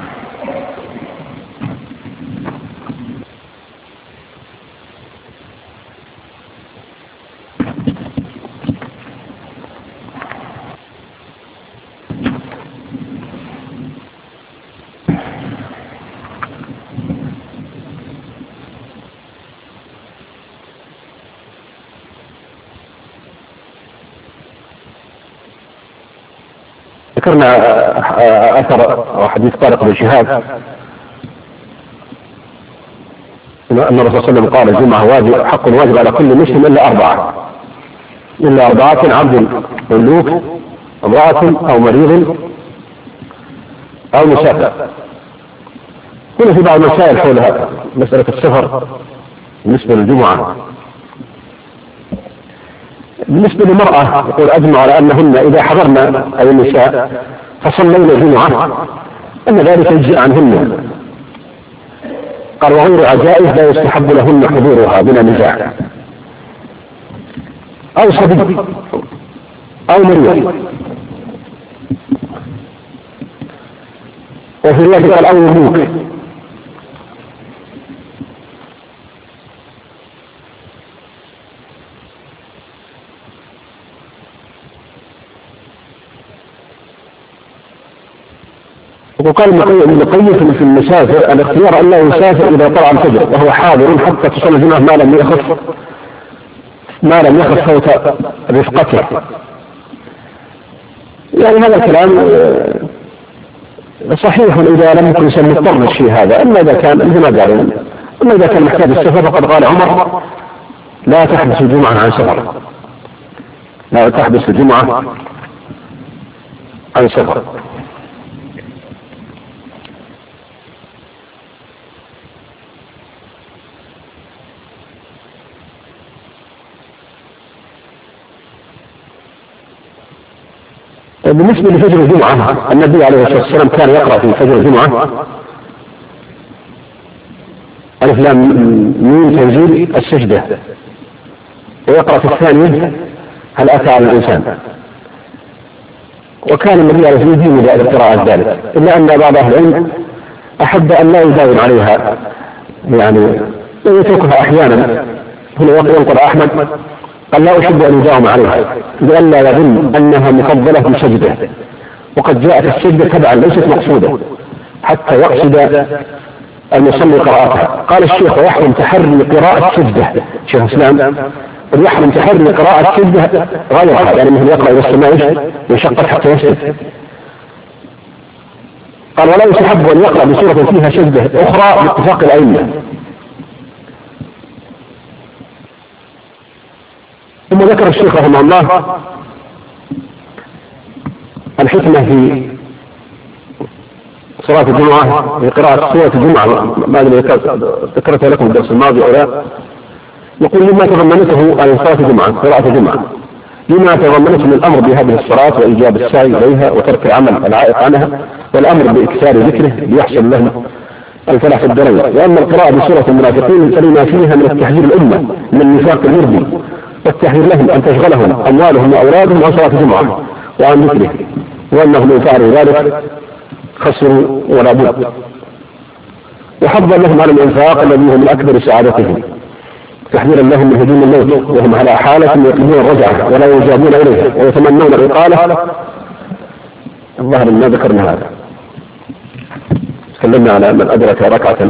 ذكرنا أثر أو حديث طارق بن شهاب أن الرسول صلى الله عليه وسلم قال الجمعة واجب، حق واجب على كل مسلم إلا أربعة: عبد مملوك، امرأة أو مريض أو مسافر. هنا في بعض المسائل حول مسألة السفر بالنسبة للجمعة. بالنسبة للمرأة يقول أجمع على أنهن إذا حضرنا أي النساء فصلينا الجمعة أن ذلك يجزئ عنهن. قال وغير عجائز لا يستحب لهن حضورها بلا نزاع، أو صبي أو مريض. وفي رواية قال أو مملوك. وقال ابن القيم في المسافر الاختيار انه يسافر اذا طلع الفجر وهو حاضر حتى تصلي الجمعه ما لم يخف صوت رفقته. يعني هذا الكلام صحيح اذا لم يكن انسان مضطر للشيء هذا، اما اذا كان مثل ما قالوا اما اذا كان محتاج السفر فقد قال عمر لا تحبس الجمعه عن سفر، لا تحبس الجمعه عن سفر. بالنسبة لفجر الجمعة النبي عليه الصلاة والسلام كان يقرأ في فجر الجمعة ألف لام ميم تنزيل السجدة، ويقرأ في الثانية هل أتى على الإنسان. وكان النبي عليه الصلاة والسلام يدين القراءة ذلك، إلا أن بعض أهل العلم أحب أن لا يداوم عليها، يعني يتركها أحيانا. هنا ينقل أحمد قال لا أحب أن يداوم عليها لئلا يظن أنها مفضلة بسجدة، وقد جاءت السجدة تبعا ليست مقصودة حتى يقصد المصلي قراءتها. قال الشيخ ويحرم تحري قراءة سجدة، شيخ الإسلام يحرم تحري قراءة سجدة غيرها، يعني مثل يقرأ إلى السماء ينشقق حتى يسجد. قال ولا يستحب أن يقرأ بسورة فيها سجدة أخرى باتفاق الأئمة. ثم ذكر الشيخ رحمه الله الحكمة في صلاة الجمعة في قراءة سورة الجمعة، ما أدري ذكرتها لكم الدرس الماضي أو لا. يقول لما تضمنته أي صلاة الجمعة قراءة الجمعة لما تضمنته من الأمر بهذه الصلاة وإيجاب السعي إليها وترك العمل العائق عنها والأمر بإكثار ذكره ليحصل له الفلاح في الدرجة. وأما القراءة بسورة المنافقين فلما فيها من التحذير الأمة من النفاق المرضي والتحذير لهم أن تشغلهم أموالهم وأولادهم عن صلاة الجمعة وعن ذكره، وأنهم إن فعلوا ذلك خسروا ولا بد. وحضر لهم على الإنفاق الذي هو من أكبر سعادتهم، تحذيرا لهم من هجوم الموت وهم على حالة يطلبون الرجعة ولا يجابون إليها ويتمنون الإقالة. الظاهر ما ذكرنا هذا، تكلمنا على من أدرك ركعة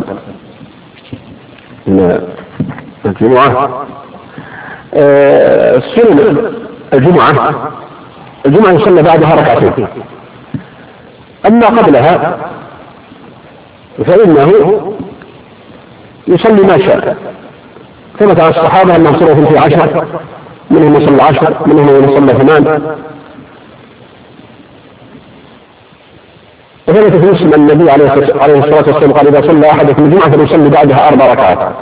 من الجمعة. سنة الجمعة يصلى بعدها ركعتين، أما قبلها فإنه يصلي ما شاء. ثبت عن الصحابة أنهم صلوا في 10، منهم يصلى 10 منهم يصلى 8. وثبت في مسلم النبي عليه الصلاة والسلام قال إذا صلى أحدكم الجمعة فليصلي بعدها 4 ركعات.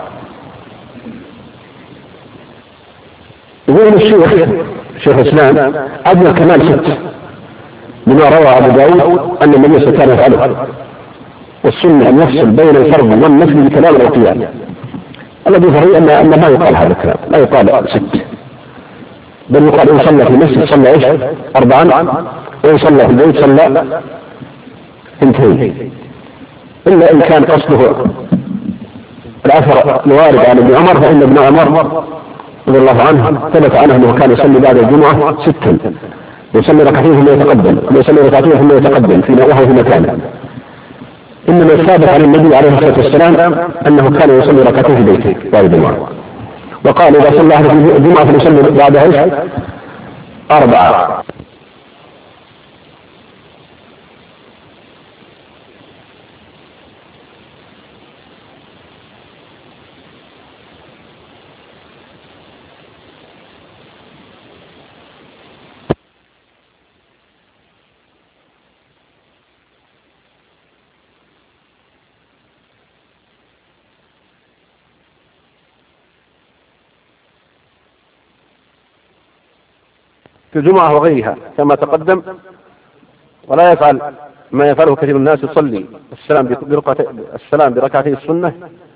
يقول الشيخ الإسلام أدنى كمال 6 بما روى أبو داود أن النبي صلى الله عليه وسلم يفعله، والسنة أن يفصل بين الفرض والنفل بكلام أو قيام. الذي يظهر أن ما يقال هذا الكلام، لا يقال 6، بل يقال إن صلى في المسجد صلى إيش 4، وإن صلى في البيت صلى 2. إلا إن كان قصده الأثر الوارد عن ابن عمر، فإن ابن عمر رضي الله عنه ثبت عنه أنه كان يصلي بعد الجمعة 6، يصلي ركعتين ثم يتقدم ويصلي ركعتين ثم يتقدم في وهو في مكانه. إنما الثابت عن النبي عليه الصلاة والسلام أنه كان يصلي ركعتين في بيته بعد الجمعة. وقال إذا صلى أحد الجمعة فليصلي بعدها 4. في الجمعة وغيرها كما تقدم، ولا يفعل ما يفعله كثير من الناس، يصلي السلام بركعتي السنة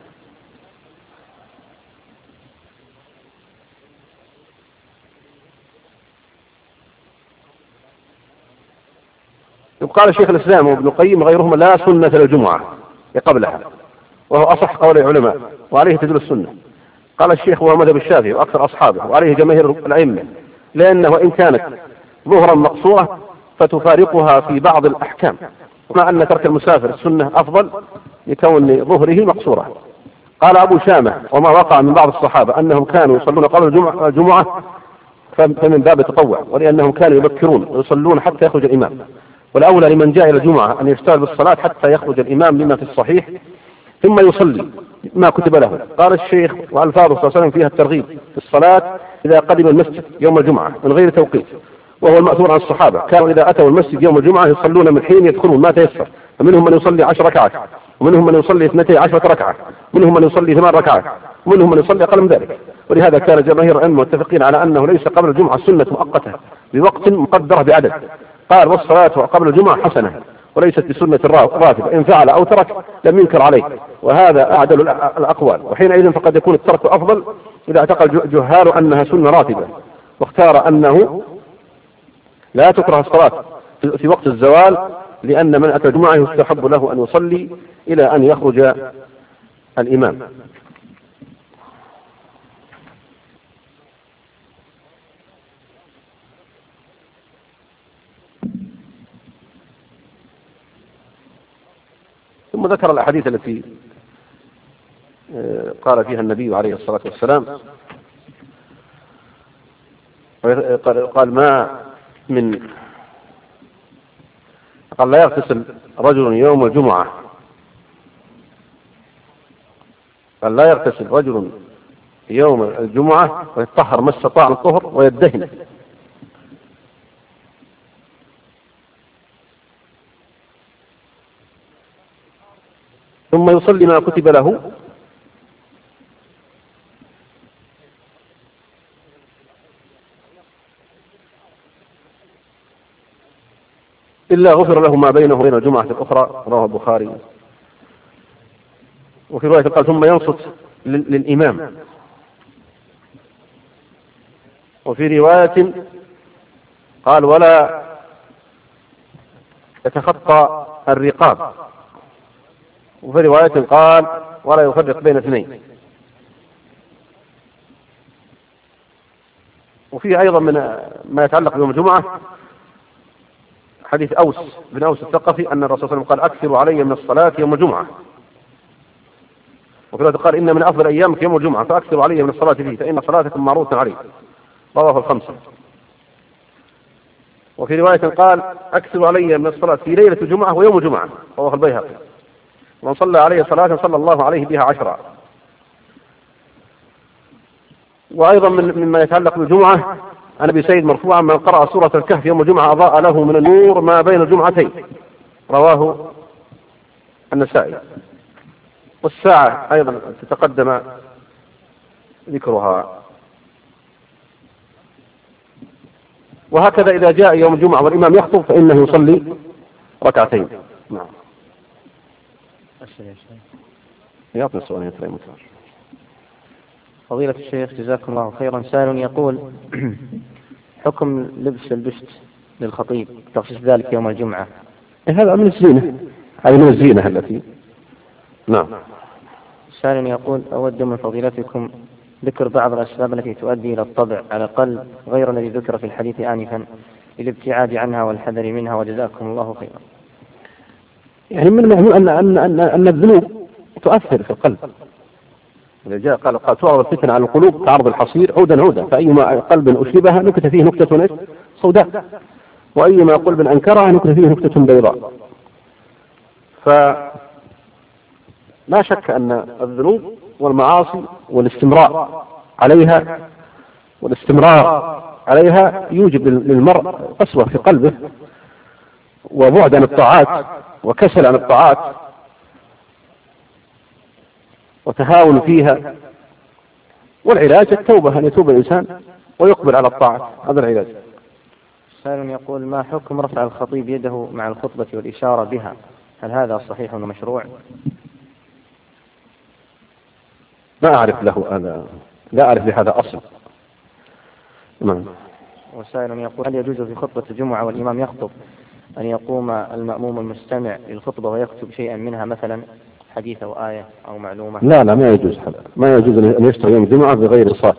قال شيخ الإسلام وابن القيم غيرهما لا سنة للجمعة قبلها، وهو أصح قول العلماء وعليه تدل السنة. قال الشيخ وهو مذهب الشافعي وأكثر أصحابه وعليه جماهير الأئمة، لأنه وإن كانت ظهرا مقصورة فتفارقها في بعض الأحكام مع أن ترك المسافر السنة أفضل لكون ظهره مقصورة. قال أبو شامة: وما وقع من بعض الصحابة أنهم كانوا يصلون قبل الجمعة فمن باب التطوع، ولأنهم كانوا يبكرون ويصلون حتى يخرج الإمام، والأولى لمن جاء إلى الجمعة أن يشتغل بالصلاة حتى يخرج الإمام لما في الصحيح ثم يصلي ما كتب له. قال الشيخ: وألفاظ صلى الله عليه وسلم فيها الترغيب في الصلاة إذا قدم المسجد يوم الجمعة من غير توقيت، وهو المأثور عن الصحابة كانوا إذا أتوا المسجد يوم الجمعة يصلون من حين يدخلون ما تيسر، فمنهم من يصلي 10 ركعات، ومنهم من يصلي 12 ركعة، منهم من يصلي 8 ركعات، ومنهم من يصلي أقل من ذلك. ولهذا كان جماهير العلم متفقين على أنه ليس قبل الجمعة سنة مؤقتة بوقت مقدر بعدد. قال: والصلاة قبل الجمعة حسنة وليست بسنة راتبة، إن فعل أو ترك لم ينكر عليه، وهذا أعدل الأقوال. وحينئذ فقد يكون الترك أفضل إذا اعتقد جهال أنها سنة راتبة، واختار أنه لا تكره الصلاة في وقت الزوال، لأن من أتى الجمعة يستحب له أن يصلي إلى أن يخرج الإمام. ثم ذكر الأحاديث التي قال فيها النبي عليه الصلاة والسلام، قال: قال: لا يغتسل رجل يوم الجمعة، قال: لا يغتسل رجل يوم الجمعة ويتطهر ما استطاع الطهر ويدهن، ثم يصلي ما كتب له إلا غفر له ما بينه وبين الجمعة الأخرى. رواه البخاري. وفي رواية قال: ثم ينصت للإمام. وفي رواية قال: ولا يتخطى الرقاب. وفي رواية قال: ولا يفرق بين اثنين. وفي أيضا من ما يتعلق بيوم الجمعة حديث أوس بن أوس الثقفي أن الرسول صلى الله عليه وسلم قال: أكثروا علي من الصلاة يوم الجمعة. وفي رواية قال: إن من أفضل أيامك يوم الجمعة فأكثروا علي من الصلاة فيه فإن صلاتكم معروضة علي. رواه الخمسة. وفي رواية قال: أكثروا علي من الصلاة في ليلة الجمعة ويوم الجمعة. رواه البيهقي. ومن صلى عليه صلاة صلى الله عليه بها 10. وأيضا مما يتعلق بالجمعة عن أبي سعيد مرفوعا: من قرأ سورة الكهف يوم الجمعة أضاء له من النور ما بين الجمعتين. رواه النسائي. والساعة أيضا تتقدم ذكرها. وهكذا إذا جاء يوم الجمعة والإمام يخطب فإنه يصلي ركعتين. نعم. يعطي السؤال فضيلة الشيخ جزاكم الله خيرا. سائل يقول: حكم لبس البشت للخطيب تخصيص ذلك يوم الجمعة. هذا من الزينة، هذه من الزينة التي. نعم. سائل يقول: أود من فضيلتكم ذكر بعض الأسباب التي تؤدي إلى الطبع على الأقل غير الذي ذكر في الحديث آنفا للابتعاد عنها والحذر منها، وجزاكم الله خيرا. يعني من المعلوم أن الذنوب تؤثر في القلب. إذا جاء قال تعرض الفتن على القلوب كعرض الحصير عودا عودا، فأيما قلب أشربها نكت فيه نكتة سوداء، وأيما قلب أنكرها نكت فيه نكتة بيضاء. فلا شك أن الذنوب والمعاصي والاستمرار عليها يوجب للمرء قسوة في قلبه وبعد عن الطاعات وكسل عن الطاعات وتهاون فيها. والعلاج التوبة، أن يتوب الإنسان ويقبل على الطاعة، هذا العلاج. سائل يقول: ما حكم رفع الخطيب يده مع الخطبة والإشارة بها؟ هل هذا صحيح ومشروع؟ ما أعرف له هذا، لا أعرف لهذا أصل. وسائل يقول: هل يجوز في خطبة الجمعة والإمام يخطب أن يقوم المأموم المستمع للخطبة ويكتب شيئا منها، مثلا حديث أو آية أو معلومة؟ لا ما يجوز هذا، ما يجوز أن يشتغل يوم الجمعة بغير صلاة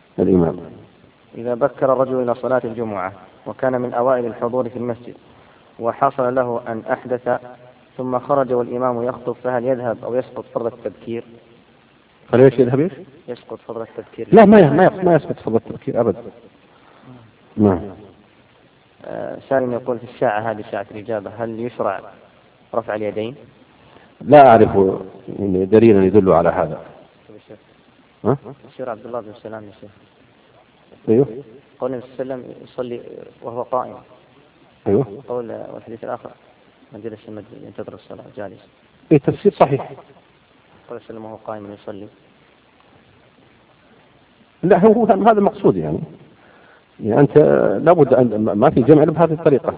الإمام. إذا بكر الرجل إلى صلاة الجمعة وكان من أوائل الحضور في المسجد وحصل له أن أحدث ثم خرج والإمام يخطب، فهل يذهب أو يسقط فرض التبكير؟ فليش يذهب ايش؟ يسقط فرض التبكير. لا، ما يسقط فرض التبكير أبدا. نعم. سالم يقول في الساعة هذه ساعة الإجابة هل يشرع رفع اليدين؟ لا أعرف دليلا يدل على هذا. الشيخ عبد الله بن سلام يا شيخ. أيوه. قول النبي صلى الله عليه وسلم يصلي وهو قائم. أيوه. قول والحديث الآخر من جلس ينتظر الصلاة جالس. إيه تفسير صحيح. قول السلام وهو قائم يصلي. لا هو هذا المقصود يعني أنت لابد أن ما في جمع بهذه الطريقة.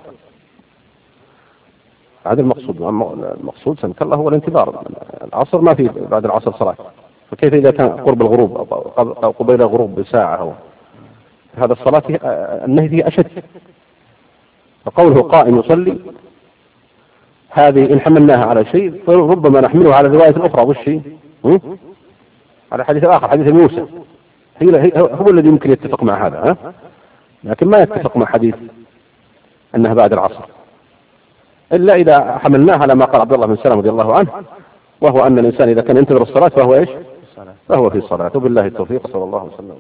هذا المقصود. المقصود سمك الله هو الانتظار. العصر ما في بعد العصر صلاة، فكيف إذا كان قرب الغروب أو قبيل الغروب بساعة أو هذا الصلاة النهي فيه أشد. فقوله قائم يصلي هذه إن حملناها على شيء فربما نحمله على الرواية الأخرى والشيء على الحديث الآخر حديث موسى هو الذي يمكن يتفق مع هذا، لكن ما يتفق مع حديث أنها بعد العصر إلا إذا حملناها على ما قال عبد الله بن سلام رضي الله عنه، وهو أن الإنسان إذا كان ينتظر الصلاة فهو إيش؟ فهو في الصلاة. وبالله التوفيق، صلى الله وسلم.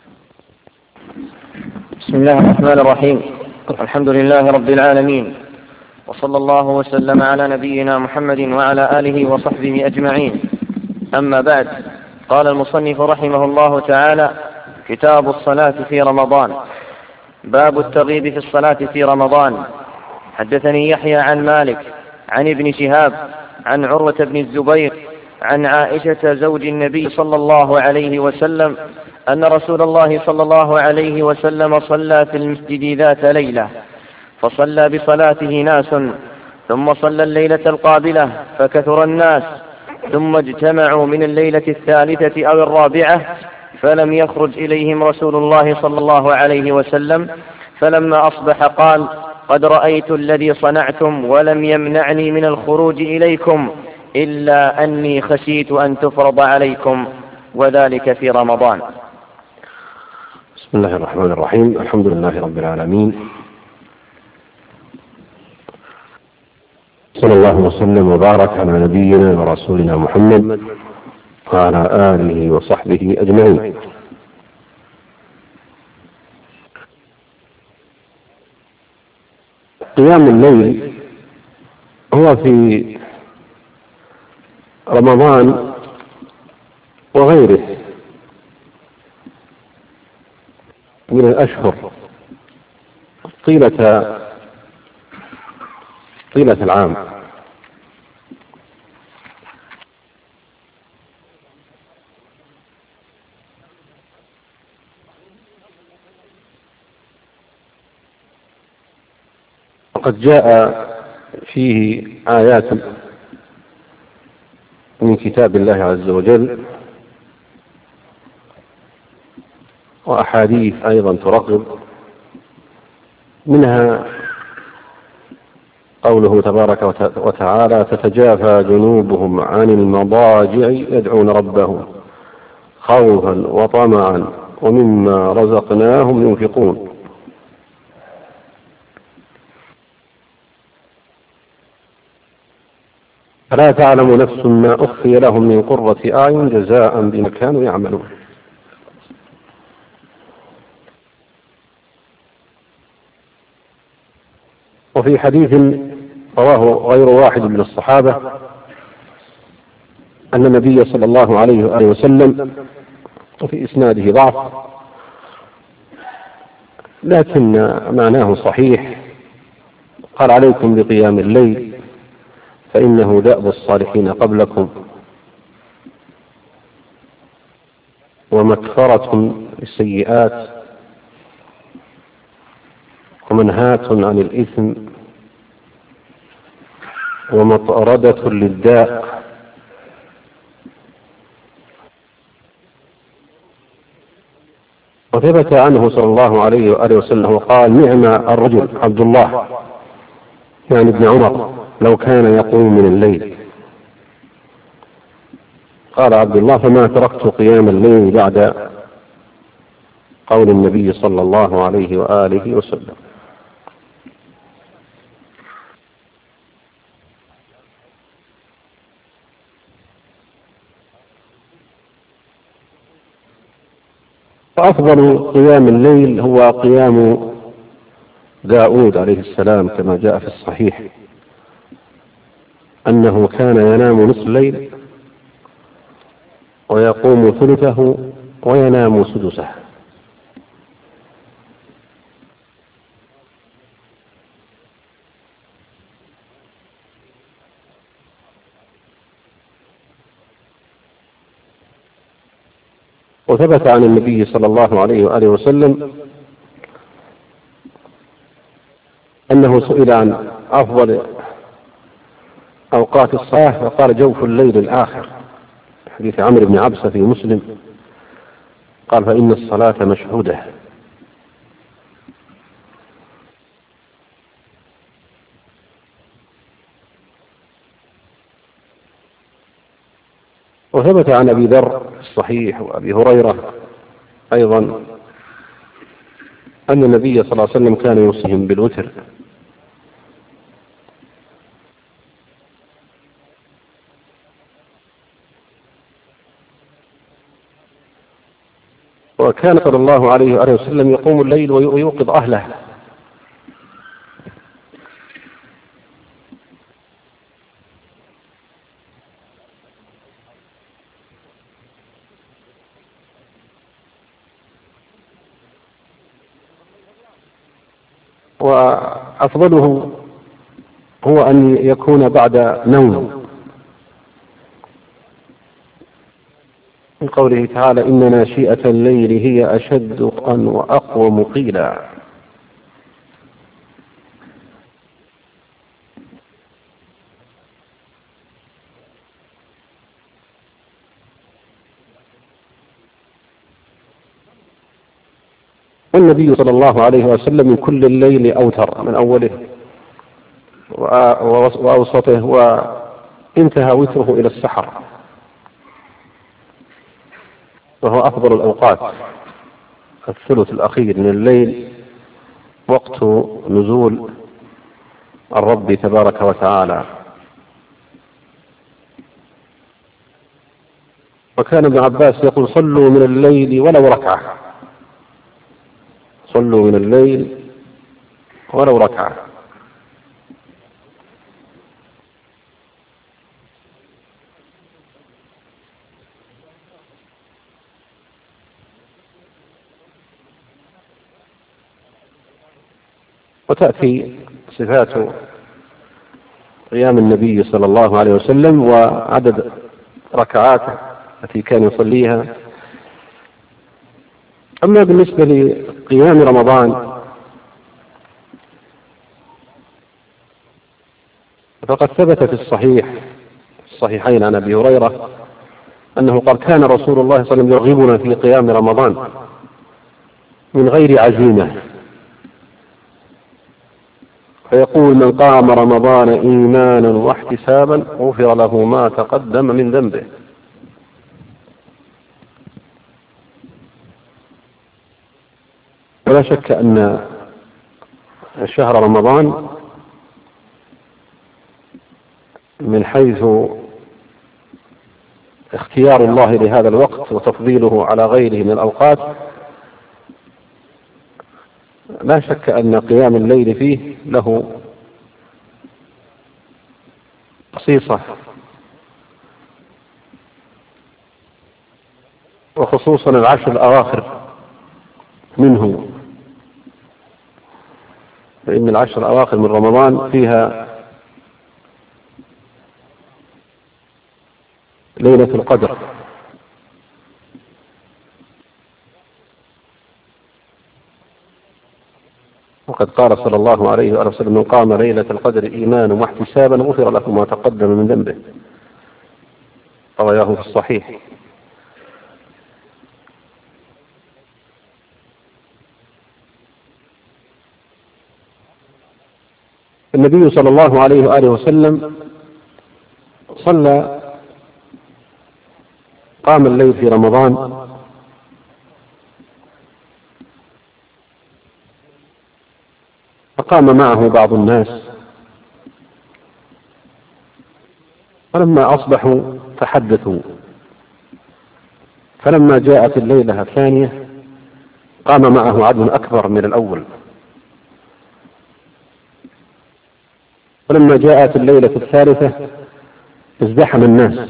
بسم الله الرحمن الرحيم. الحمد لله رب العالمين، وصلى الله وسلم على نبينا محمد وعلى آله وصحبه أجمعين. أما بعد، قال المصنف رحمه الله تعالى: كتاب الصلاة في رمضان. باب الترغيب في الصلاة في رمضان. حدثني يحيى عن مالك عن ابن شهاب عن عروة بن الزبير عن عائشة زوج النبي صلى الله عليه وسلم أن رسول الله صلى الله عليه وسلم صلى في المسجد ذات ليلة، فصلى بصلاته ناس، ثم صلى الليلة القابلة فكثر الناس، ثم اجتمعوا من الليلة الثالثة أو الرابعة، فلم يخرج إليهم رسول الله صلى الله عليه وسلم، فلما أصبح قال: قد رأيت الذي صنعتم ولم يمنعني من الخروج إليكم إلا أني خشيت أن تفرض عليكم، وذلك في رمضان. بسم الله الرحمن الرحيم. الحمد لله رب العالمين، صلى الله وسلم وبارك على نبينا ورسولنا محمد وعلى آله وصحبه أجمعين. قيام الليل هو في رمضان وغيره من الأشهر طيلة العام، وقد جاء فيه آيات من كتاب الله عز وجل وأحاديث أيضا ترغب، منها قوله تبارك وتعالى: تتجافى جنوبهم عن المضاجع يدعون ربهم خوفا وطمعا ومما رزقناهم ينفقون. فلا تعلم نفس ما أخفي لهم من قرة أعين جزاء بما كانوا يعملون. وفي حديث رواه غير واحد من الصحابة أن النبي صلى الله عليه وآله وسلم، وفي إسناده ضعف لكن معناه صحيح، قال: عليكم بقيام الليل فإنه دأب الصالحين قبلكم ومكفرة للسيئات ومنهاة عن الإثم ومطردة للداء. وثبت عنه صلى الله عليه وآله وسلم وقال: نعم الرجل عبد الله يعني ابن عمر لو كان يقوم من الليل. قال عبد الله: فما تركت قيام الليل بعد قول النبي صلى الله عليه وآله وسلم. وأفضل قيام الليل هو قيام داود عليه السلام، كما جاء في الصحيح أنه كان ينام نصف الليل ويقوم ثلثه وينام سدسه. وثبت عن النبي صلى الله عليه وآله وسلم أنه سئل عن أفضل أوقات الصلاة فقال جوف الليل الآخر، حديث عمرو بن عبسة في مسلم، قال فإن الصلاة مشهودة. وثبت عن أبي ذر الصحيح وأبي هريرة أيضا أن النبي صلى الله عليه وسلم كان يوصيهم بالوتر. وكان صلى الله عليه وآله وسلم يقوم الليل ويوقظ أهله. وأفضله هو أن يكون بعد نوم، من قوله تعالى إن ناشئة الليل هي أشد وطئا وأقوم قيلا. والنبي صلى الله عليه وسلم من كل الليل أوتر، من أوله وأوسطه وانتهى وتره إلى السحر، وهو أفضل الأوقات. الثلث الأخير من الليل وقت نزول الرب تبارك وتعالى. وكان ابن عباس يقول صلوا من الليل ولو ركعة، صلوا من الليل ولو ركعة. وتأتي صفات قيام النبي صلى الله عليه وسلم وعدد ركعاته التي كان يصليها. أما بالنسبة لقيام رمضان فقد ثبت في الصحيحين عن أبي هريرة أنه قال كان رسول الله صلى الله عليه وسلم يرغبنا في قيام رمضان من غير عزيمة، فيقول من قام رمضان إيمانا واحتسابا غفر له ما تقدم من ذنبه. ولا شك أن شهر رمضان من حيث اختيار الله لهذا الوقت وتفضيله على غيره من الأوقات، لا شك أن قيام الليل فيه له خصيصة، وخصوصا العشر الأواخر منه، فإن العشر الأواخر من رمضان فيها ليلة القدر، وقد قال صلى الله عليه وآله وسلم من قام ليلة القدر إيمانا واحتسابا غفر له ما تقدم من ذنبه، رواه في الصحيح. النبي صلى الله عليه وآله وسلم قام الليل في رمضان فقام معه بعض الناس، فلما أصبحوا تحدثوا، فلما جاءت الليلة الثانية قام معه عدد أكبر من الأول. ولما جاءت الليلة الثالثة ازدحم الناس.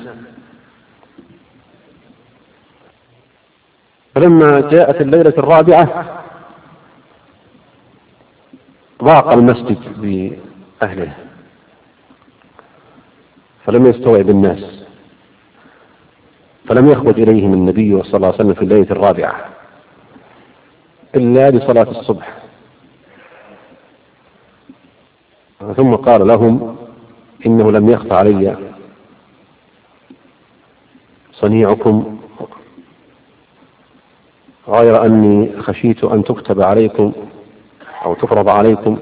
فلما جاءت الليلة الرابعة ضاق المسجد بأهله فلم يستوعب الناس، فلم يخرج إليهم النبي صلى الله عليه وسلم في الليلة الرابعة إلا لصلاة الصبح. ثم قال لهم: إنه لم يخف علي صنيعكم غير أني خشيت أن تكتب عليكم أو تفرض عليكم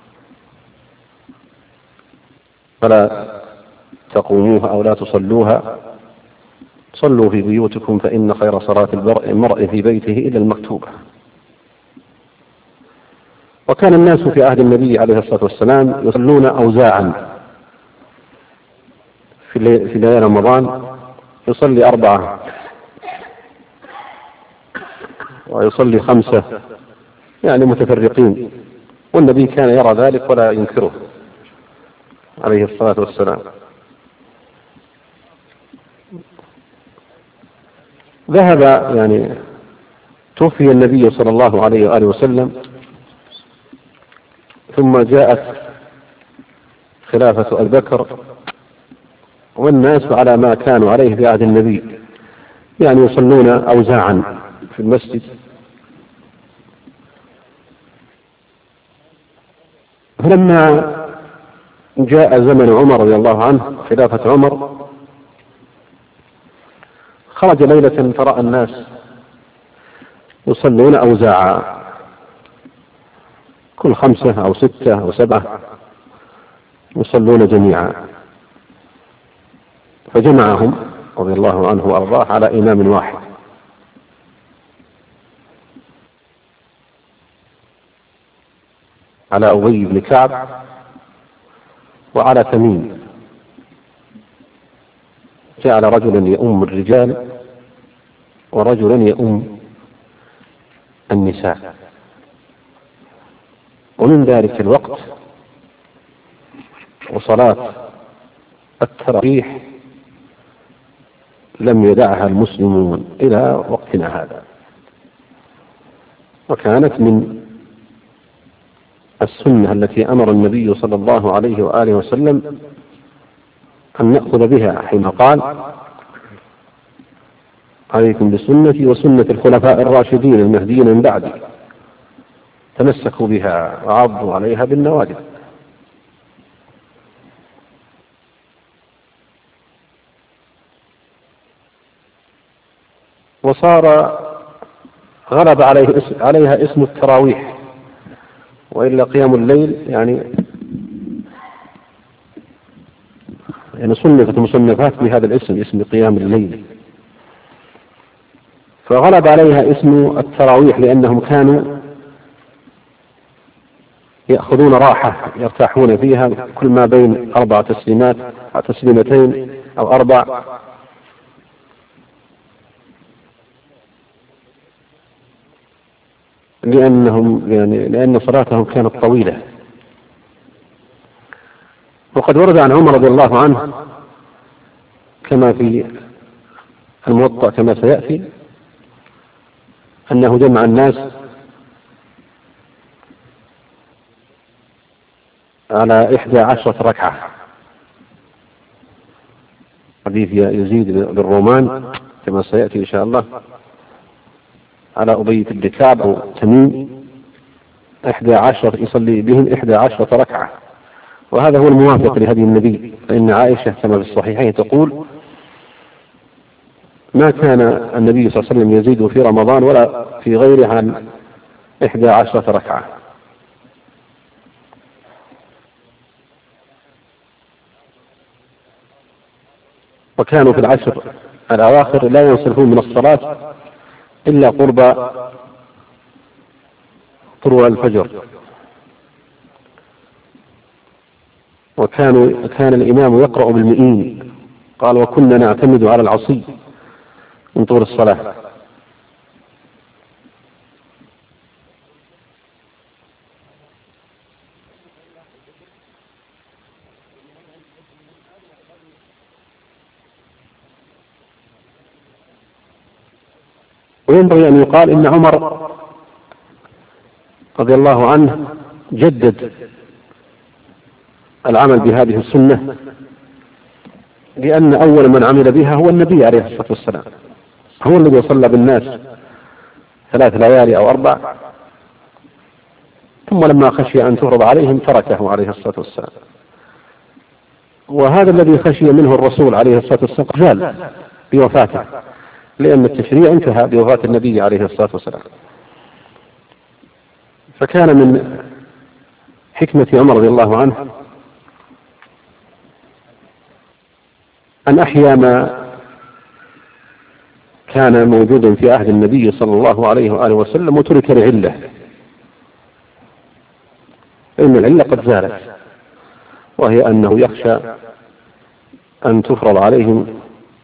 فلا تقوموها أو لا تصلوها. صلوا في بيوتكم فإن خير صلاة المرء في بيته إلا المكتوبة. وكان الناس في عهد النبي عليه الصلاة والسلام يصلون أوزاعا في ليالي رمضان، يصلي 4 ويصلي 5، يعني متفرقين، والنبي كان يرى ذلك ولا ينكره عليه الصلاة والسلام. ذهب يعني توفي النبي صلى الله عليه وآله وسلم، ثم جاءت خلافة أبي بكر، والناس على ما كانوا عليه في عهد النبي، يعني يصلون أوزاعا في المسجد. فلما جاء زمن عمر رضي الله عنه، خلافة عمر، خرج ليلة فرأى الناس يصلون أوزاعا، كل 5 أو 6 أو 7 يصلون جميعا، فجمعهم رضي الله عنه وأرضاه على إمام واحد. على أبي بن كعب وعلى تميم. جعل رجلا يؤم الرجال ورجلا يؤم النساء. ومن ذلك الوقت وصلاة التراويح لم يدعها المسلمون إلى وقتنا هذا، وكانت من السنة التي أمر النبي صلى الله عليه وآله وسلم أن نأخذ بها، حين قال: عليكم بسنتي وسنة الخلفاء الراشدين المهديين من بعدي، تمسكوا بها وعضوا عليها بالنواجذ. وصار غلب عليها اسم التراويح، وإلا قيام الليل يعني صنفت مصنفات بهذا الاسم، اسم قيام الليل. فغلب عليها اسم التراويح لأنهم كانوا يأخذون راحة يرتاحون فيها كل ما بين 4 تسليمات أو 2 أو 4، لأن صلاتهم كانت طويلة. وقد ورد عن عمر رضي الله عنه كما في الموطأ كما سيأتي أنه جمع الناس على 11 ركعة. حديث يزيد بن رومان كما سيأتي إن شاء الله، على أبي بن كعب وتميم 11 يصلي بهم 11 ركعة. وهذا هو الموافق لهدي النبي، فإن عائشة كما في الصحيحين تقول: ما كان النبي صلى الله عليه وسلم يزيد في رمضان ولا في غيره عن 11 ركعة. وكانوا في العشر الأواخر لا ينصرفون من الصلاة إلا قرب طلوع الفجر. كان الإمام يقرأ بالمئين، قال: وكنا نعتمد على العصي من طول الصلاة. وينبغي أن يقال إن عمر رضي الله عنه جدد العمل بهذه السنة، لأن أول من عمل بها هو النبي عليه الصلاة والسلام، هو الذي صلى بالناس 3 ليالي أو 4، ثم لما خشي أن تفرض عليهم تركه عليه الصلاة والسلام. وهذا الذي خشي منه الرسول عليه الصلاة والسلام زال بوفاته، لأن التشريع انتهى بوفاة النبي عليه الصلاة والسلام. فكان من حكمة عمر رضي الله عنه أن أحيا ما كان موجودا في عهد النبي صلى الله عليه وآله وسلم وترك لعلة، إن العلة قد زالت، وهي أنه يخشى أن تفرض عليهم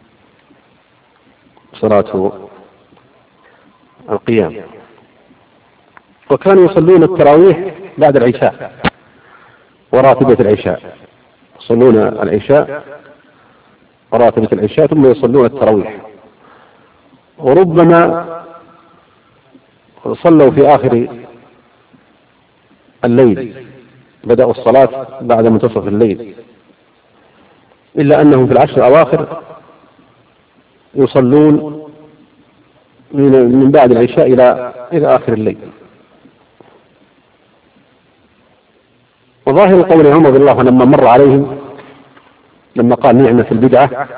صلاة القيام. وكانوا يصلون التراويح بعد العشاء وراتبة العشاء، يصلون العشاء وراتبة العشاء ثم يصلون التراويح، وربما صلوا في آخر الليل، بدأوا الصلاة بعد منتصف الليل، إلا أنهم في العشر الأواخر يصلون من بعد العشاء إلى آخر الليل. وظاهر قول عمر رضي الله عنه لما مر عليهم لما قال نعمة البدعة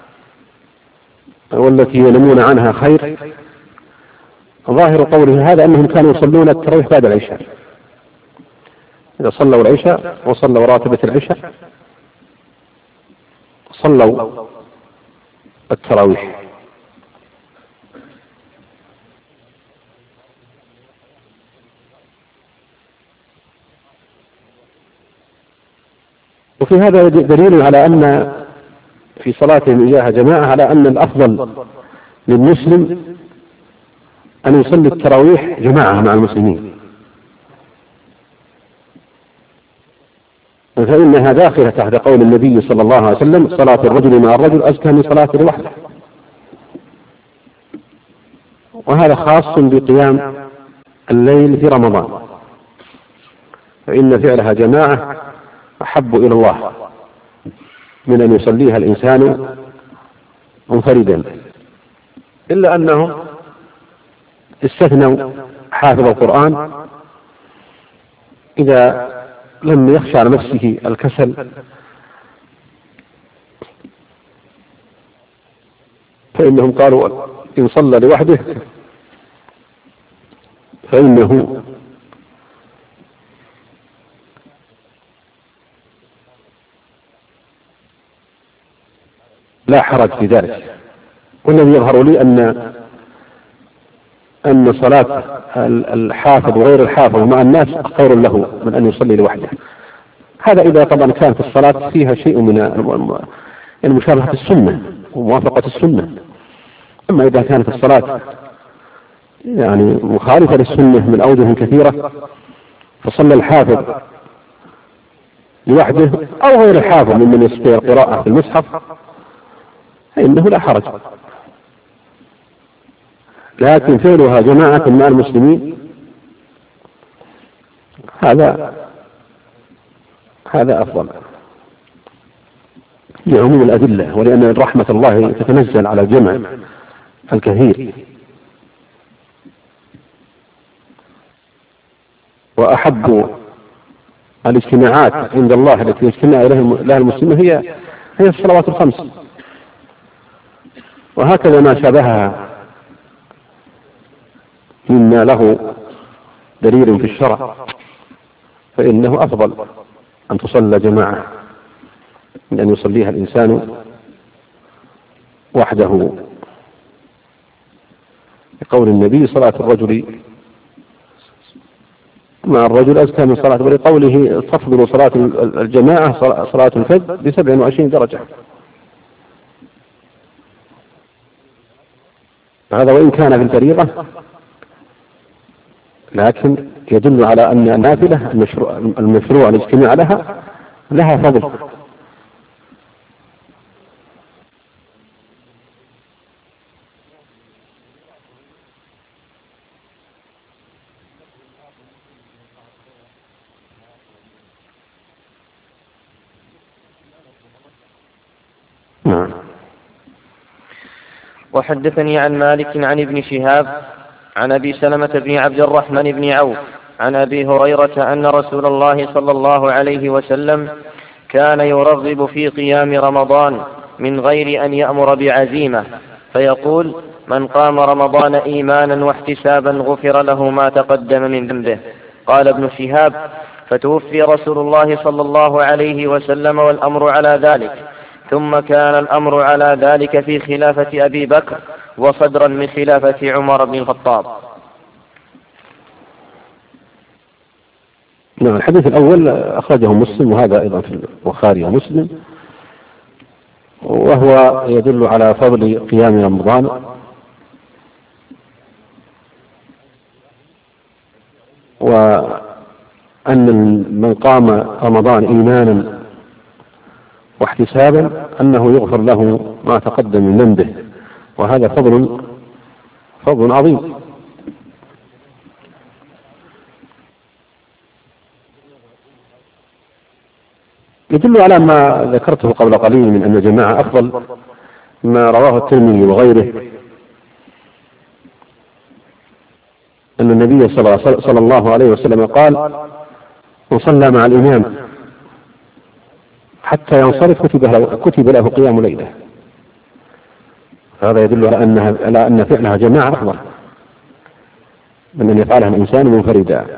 والتي ينمون عنها خير، ظاهر قوله هذا أنهم كانوا يصلون التراويح بعد العشاء، إذا صلوا العشاء وصلوا راتبة العشاء صلوا التراويح. وفي هذا دليل على أن في صلاتهم إياها جماعة على أن الأفضل للمسلم أن يصلي التراويح جماعة مع المسلمين، فإنها داخلة تحت قول النبي صلى الله عليه وسلم صلاة الرجل مع الرجل أزكى من صلاته لوحده. وهذا خاص بقيام الليل في رمضان، فإن فعلها جماعة أحب إلى الله من أن يصليها الإنسان منفردا، إلا أنهم استثنوا حافظ القرآن إذا لم يخشى على نفسه الكسل فإنهم قالوا إن صلى لوحده فإنه لا حرج في ذلك. والذي يظهر لي أن صلاة الحافظ وغير الحافظ مع الناس خير له من أن يصلي لوحده. هذا إذا طبعا كانت الصلاة فيها شيء من مشابهة السنة وموافقة السنة. أما إذا كانت الصلاة يعني مخالفة للسنة من أوجه كثيرة فصلى الحافظ لوحده أو غير الحافظ ممن يستطيع القراءة في المصحف فإنه لا حرج، لكن فعلها جماعة مع المسلمين هذا أفضل لعموم الأدلة، ولأن رحمة الله تتنزل على الجمع الكثير. وأحب الاجتماعات عند الله التي يجتمع لها المسلمين هي الصلوات الخمس، وهكذا ما شابهها مما له دليل في الشرع فإنه أفضل أن تصلى جماعة من أن يصليها الإنسان وحده، لقول النبي صلاة الرجل مع الرجل أزكى من صلاة، ولقوله تفضل صلاة الجماعة صلاة الفجر ب27 درجة. هذا وإن كان في الفريضة لكن يدل على أن النافلة المشروع الاجتماع لها فضل. نعم. وحدثني عن مالك عن ابن شهاب عن أبي سلمة بن عبد الرحمن بن عوف عن أبي هريرة أن رسول الله صلى الله عليه وسلم كان يرغب في قيام رمضان من غير أن يأمر بعزيمة، فيقول: من قام رمضان إيمانا واحتسابا غفر له ما تقدم من ذنبه. قال ابن شهاب: فتوفي رسول الله صلى الله عليه وسلم والأمر على ذلك، ثم كان الأمر على ذلك في خلافة أبي بكر وصدرا من خلافة عمر بن الخطاب. نعم. الحديث الأول أخرجه مسلم، وهذا أيضا في البخاري ومسلم، وهو يدل على فضل قيام رمضان، وأن من قام رمضان إيمانا واحتسابا أنه يغفر له ما تقدم من ذنبه، وهذا فضل عظيم. يدل على ما ذكرته قبل قليل من أن الجماعة أفضل، ما رواه الترمذي وغيره أن النبي صلى الله عليه وسلم قال: من صلى مع الإمام حتى ينصرف كتب له قيام ليلة. هذا يدل على أن فعلها جماعة أفضل من أن يفعلها الإنسان منفردا.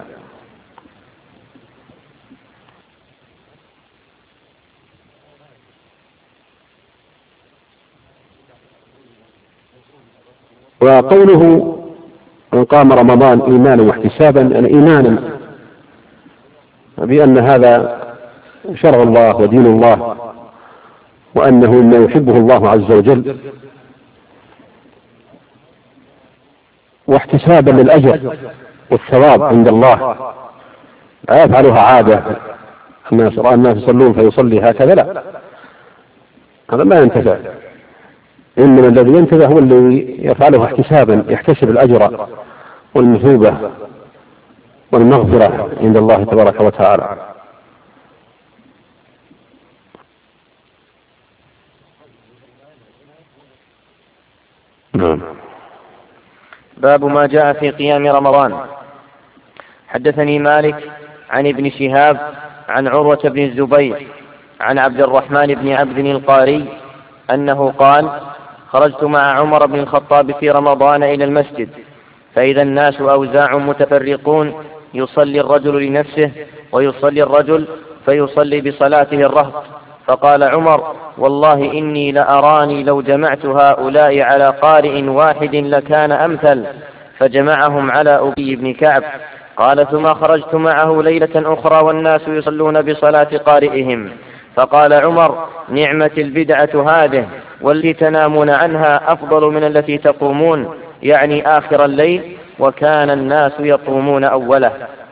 وقوله من قام رمضان إيمانا واحتسابا، يعني إيمانا بأن هذا شرع الله ودين الله، وأنه مما يحبه الله عز وجل، واحتسابا للأجر والثواب عند الله، لا يفعلها عادة. الناس رأى الناس يصلون فيصلي هكذا، لا، هذا ما ينتفع. إنما الذي ينتفع هو الذي يفعله احتسابا، يحتسب الأجر والمثوبة والمغفرة عند الله تبارك وتعالى. نعم. باب ما جاء في قيام رمضان. حدثني مالك عن ابن شهاب عن عروة بن الزبير عن عبد الرحمن بن عبد القاري أنه قال: خرجت مع عمر بن الخطاب في رمضان إلى المسجد، فإذا الناس أوزاع متفرقون، يصلي الرجل لنفسه ويصلي الرجل فيصلي بصلاته الرهط. فقال عمر: والله إني لأراني لو جمعت هؤلاء على قارئ واحد لكان أمثل، فجمعهم على أبي بن كعب. قال: ثم خرجت معه ليلة أخرى والناس يصلون بصلاة قارئهم، فقال عمر: نعمة البدعة هذه، والتي تنامون عنها أفضل من التي تقومون، يعني آخر الليل، وكان الناس يقومون أوله.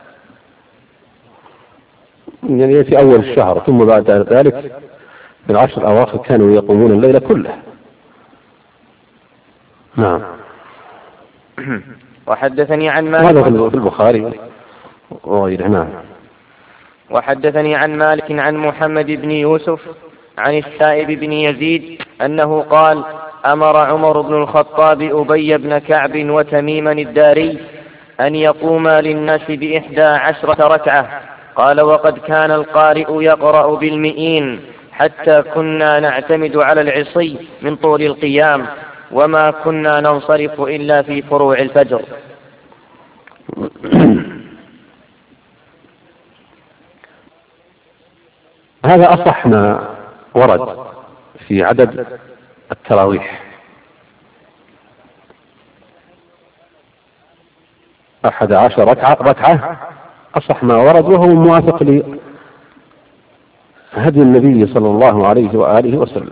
يعني في أول الشهر، ثم بعد ذلك في العشر الأواخر كانوا يقومون الليل كله. نعم. وحدثني عن مالك، هذا في البخاري وغيره. نعم. وحدثني عن مالك عن محمد بن يوسف عن السائب بن يزيد أنه قال: أمر عمر بن الخطاب أبي بن كعب وتميما الداري أن يقوما للناس ب11 ركعة. قال: وقد كان القارئ يقرأ بالمئين، حتى كنا نعتمد على العصي من طول القيام، وما كنا ننصرف إلا في فروع الفجر. هذا أصح ما ورد في عدد التراويح، 11 ركعة أصح ما ورد، وهو موافق لهدي النبي صلى الله عليه وآله وسلم.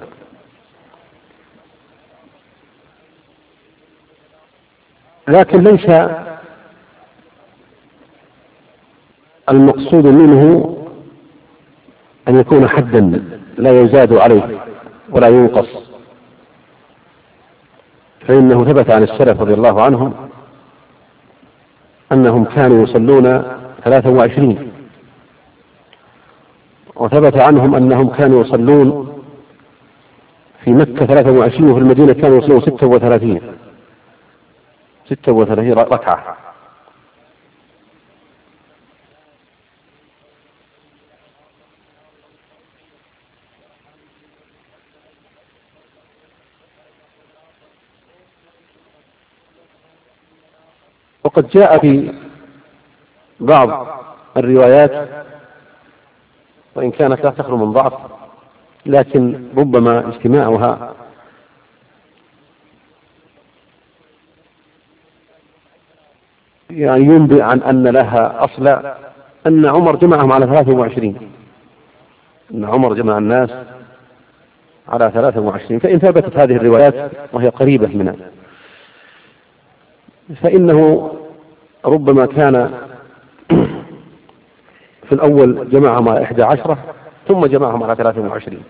لكن ليس المقصود منه أن يكون حدا لا يزاد عليه ولا ينقص، فإنه ثبت عن السلف رضي الله عنهم أنهم كانوا يصلون 23، وثبت عنهم أنهم كانوا يصلون في مكة 23 وفي المدينة كانوا يصلون 36 ركعة. وقد جاء في بعض الروايات، وإن كانت لا تخلو من ضعف، لكن ربما اجتماعها يعني ينبئ عن أن لها أصلا، أن عمر جمعهم على 23، أن عمر جمع الناس على 23. فإن ثبتت هذه الروايات وهي قريبة منها فإنه ربما كان في الأول جمعهم على 11 ثم جمعهم على 23.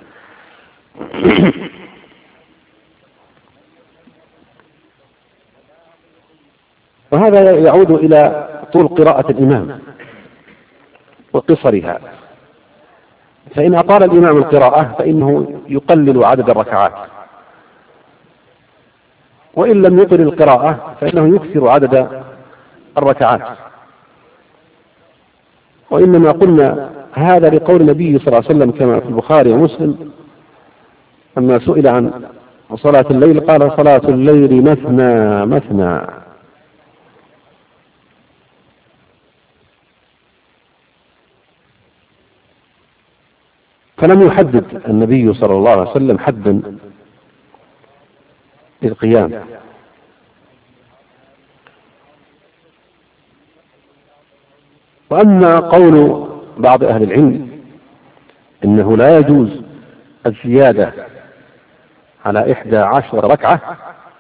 وهذا يعود إلى طول قراءة الإمام وقصرها، فإن أطال الإمام القراءة فإنه يقلل عدد الركعات، وإن لم يطل القراءة فإنه يكثر عدد الركعات. وإنما قلنا هذا لقول النبي صلى الله عليه وسلم كما في البخاري ومسلم، لما سئل عن صلاة الليل قال: صلاة الليل مثنى مثنى. فلم يحدد النبي صلى الله عليه وسلم حدا للقيام. وأما قول بعض أهل العلم إنه لا يجوز الزيادة على 11 ركعة،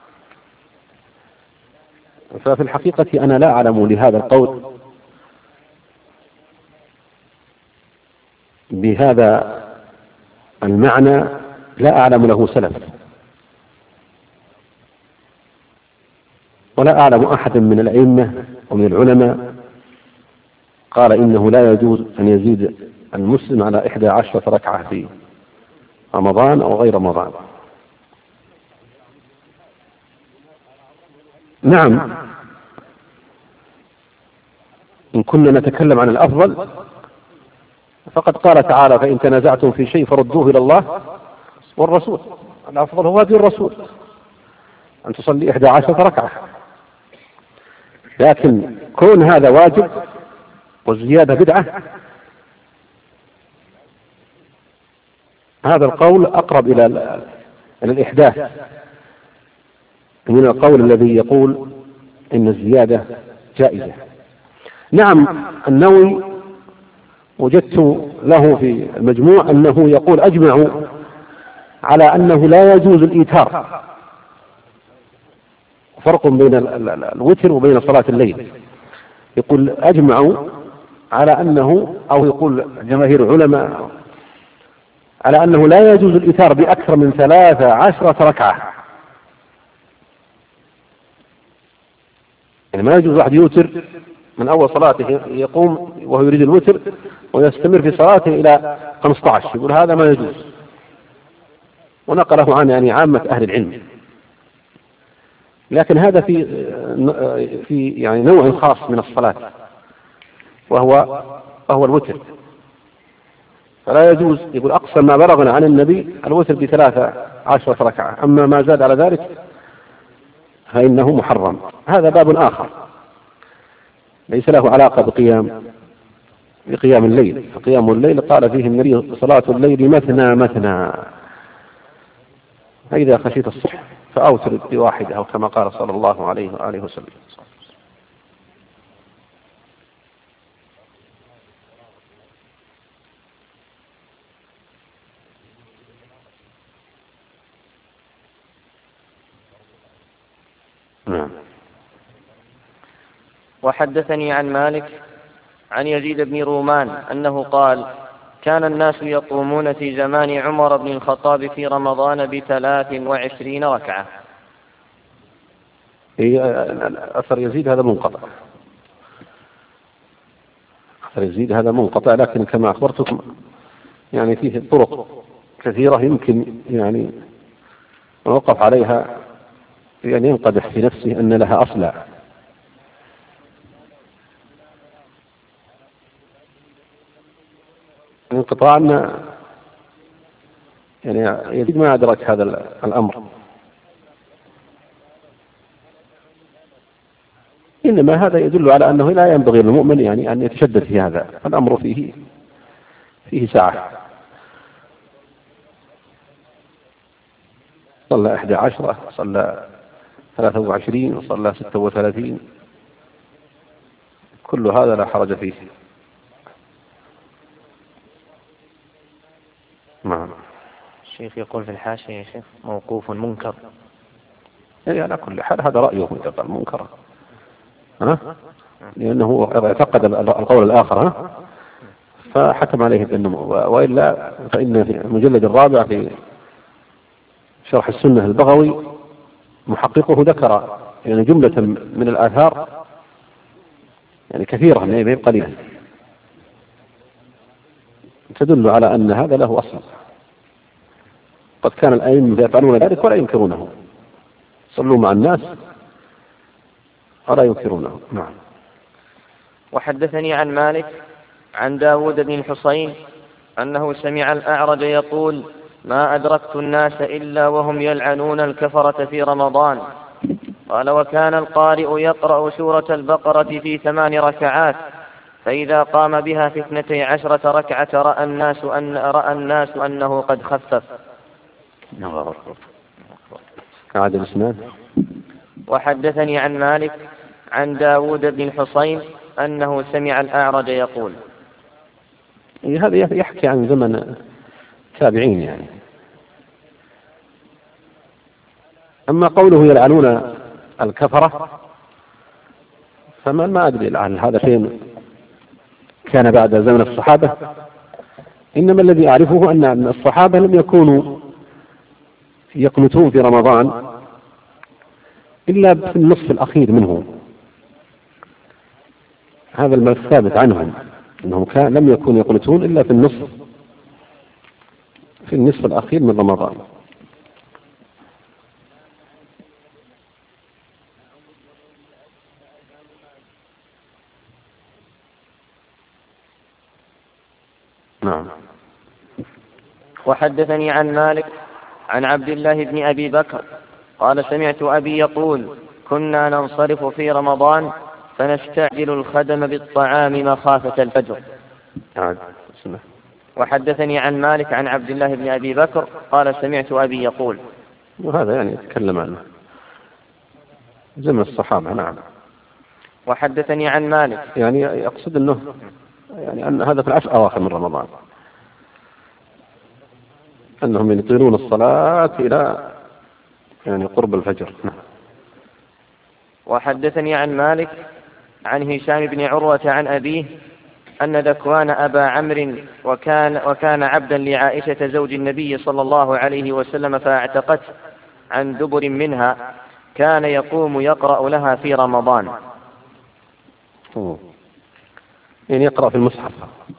ففي الحقيقة أنا لا أعلم لهذا القول بهذا المعنى، لا أعلم له سلف، ولا أعلم أحدا من الأئمة ومن العلماء قال إنه لا يجوز أن يزيد المسلم على 11 ركعة في رمضان أو غير رمضان. نعم، إن كنا نتكلم عن الأفضل فقد قال تعالى: فإن تنازعتم في شيء فردوه إلى الله والرسول. الأفضل هو هدي الرسول أن تصلي 11 ركعة، لكن كون هذا واجب والزيادة بدعة، هذا القول أقرب إلى الإحداث من القول الذي يقول إن الزيادة جائزة. نعم، النووي وجدت له في المجموع أنه يقول: أجمعوا على أنه لا يجوز الإيتار، فرق بين الوتر وبين صلاة الليل. يقول أجمعوا على أنه، أو يقول جماهير العلماء على أنه لا يجوز الإيتار بأكثر من 13 ركعة. يعني ما يجوز واحد يوتر من أول صلاته يقوم وهو يريد الوتر ويستمر في صلاته إلى 15، يقول هذا ما يجوز، ونقله عن يعني عامة أهل العلم. لكن هذا في يعني نوع خاص من الصلاة، وهو الوتر، فلا يجوز. يقول أقصى ما بلغنا عن النبي الوتر ب13 ركعة، أما ما زاد على ذلك فإنه محرم. هذا باب آخر ليس له علاقة بقيام الليل. فقيام الليل قال فيه النبي: صلاة الليل مثنى مثنى، فإذا خشيت الصبح فأوتر بواحدة، أو كما قال صلى الله عليه وآله وسلم. وحدثني عن مالك عن يزيد بن رومان أنه قال: كان الناس يقومون في زمان عمر بن الخطاب في رمضان ب23 ركعة. أثر يزيد هذا منقطع، أثر يزيد هذا منقطع، لكن كما أخبرتكم يعني فيه طرق كثيرة يمكن يعني ووقف عليها يعني ينقدح في نفسه أن لها أصلا. الانقطاع يعني يزيد ما أدرك هذا الأمر، إنما هذا يدل على أنه لا ينبغي للمؤمن يعني أن يتشدد في هذا، الأمر فيه سعة. صلى 11، صلى 23، وصلى 36، كل هذا لا حرج فيه. نعم. الشيخ يقول في الحاشية يا شيخ موقوف منكر. يعني على كل حال هذا رأيه إذا قال منكر، لأنه اعتقد القول الآخر فحكم عليه بالنمو، وإلا فإن في المجلد الرابع في شرح السنة البغوي محققه ذكر يعني جملة من الآثار يعني كثيرة من قليلة تدل على أن هذا له أصل. قد كان الأئمة يفعلون ذلك ولا ينكرونه، صلوا مع الناس ولا ينكرونه. نعم. وحدثني عن مالك عن داود بن الحصين أنه سمع الأعرج يقول: ما أدركت الناس إلا وهم يلعنون الكفرة في رمضان. قال: وكان القارئ يقرأ سورة البقرة في 8 ركعات، فإذا قام بها في 12 ركعة رأى الناس أنه قد خفف. عاد الإسناد. وحدثني عن مالك عن داود بن الحصين أنه سمع الأعرج يقول. هذا يحكي عن زمن تابعين يعني. أما قوله يلعنون الكفرة فما أدري لعل هذا شيء كان بعد زمن الصحابة، إنما الذي أعرفه أن الصحابة لم يكونوا يقنتون في رمضان إلا في النصف الأخير منه. هذا الثابت عنهم أنهم لم يكونوا يقنتون إلا في النصف الأخير من رمضان. نعم. وحدثني عن مالك عن عبد الله بن أبي بكر قال: سمعت أبي يقول: كنا ننصرف في رمضان فنستعجل الخدم بالطعام مخافة الفجر. وحدثني عن مالك عن عبد الله بن أبي بكر قال: سمعت أبي يقول. وهذا يعني يتكلم عنه زمن الصحابة. نعم. وحدثني عن مالك يعني يقصد أنه يعني أن هذا في العشر أواخر من رمضان، أنهم يطيلون الصلاة إلى يعني قرب الفجر. وحدثني عن مالك عن هشام بن عروة عن أبيه أن ذكوان أبا عمرو وكان عبدا لعائشة زوج النبي صلى الله عليه وسلم فاعتقته عن دبر منها، كان يقوم يقرأ لها في رمضان. يعني يقرأ في المصحف،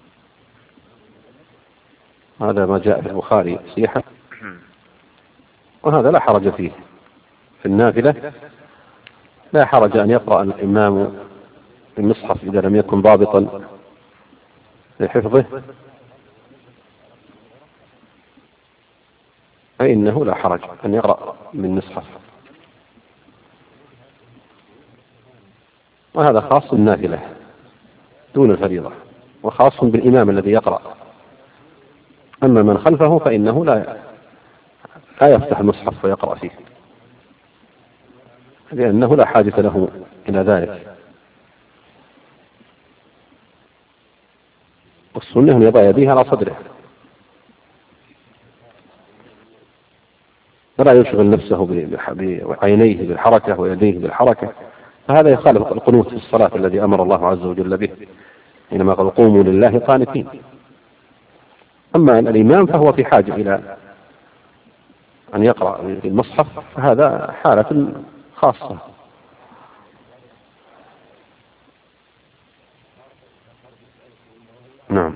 هذا ما جاء في البخاري صحيحا، وهذا لا حرج فيه. في النافلة لا حرج أن يقرأ الإمام المصحف إذا لم يكن ضابطا لحفظه، فإنه لا حرج أن يقرأ من مصحف، وهذا خاص بالنافلة دون الفريضة، وخاص بالإمام الذي يقرأ. أما من خلفه فإنه لا يفتح المصحف ويقرأ فيه، لأنه لا حاجة له إلى ذلك. والسنة أن يضع يديه على صدره ولا يشغل نفسه بعينيه بالحركة ويديه بالحركة، فهذا يخالف القنوت في الصلاة الذي أمر الله عز وجل به، حينما قال: قوموا لله قانتين. أما الإمام فهو في حاجة إلى أن يقرأ في المصحف، فهذا حالة خاصة. نعم.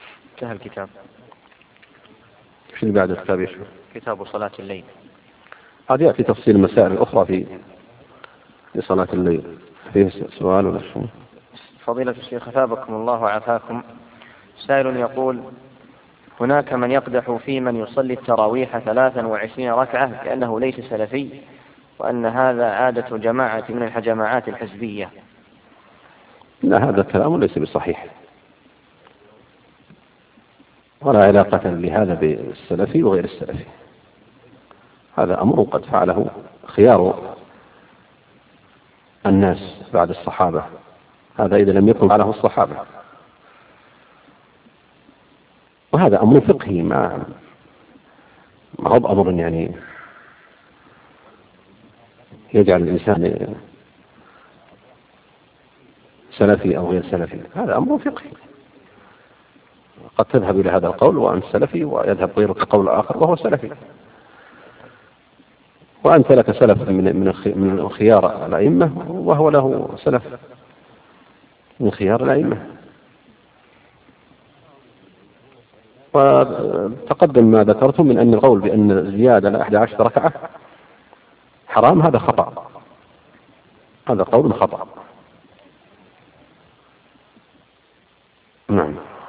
انتهى الكتاب. في بعد الكتاب كتاب صلاة الليل. قد يأتي تفصيل المسائل الأخرى في صلاة الليل. فيه سؤال ولا شيء؟ فضيلة الشيخ أثابكم الله وعافاكم، سائل يقول: هناك من يقدح في من يصلي التراويح 23 ركعة لأنه ليس سلفي، وأن هذا عادة جماعة من الجماعات الحزبية. لا، هذا الكلام ليس بصحيح، ولا علاقة لهذا بالسلفي وغير السلفي. هذا أمر قد فعله خيار الناس بعد الصحابة، هذا إذا لم يكن فعله الصحابة. وهذا أمر فقهي، ما هو بأمر يعني يجعل الإنسان سلفي أو غير سلفي. هذا أمر فقهي، قد تذهب إلى هذا القول وأنت سلفي، ويذهب غيرك قول آخر وهو سلفي، وأنت لك سلف من خيار الأئمة، وهو له سلف من خيار الأئمة. وتقدم ما ذكرتم من أن القول بأن الزيادة ل 11 ركعة حرام، هذا خطأ، هذا قول خطأ. نعم.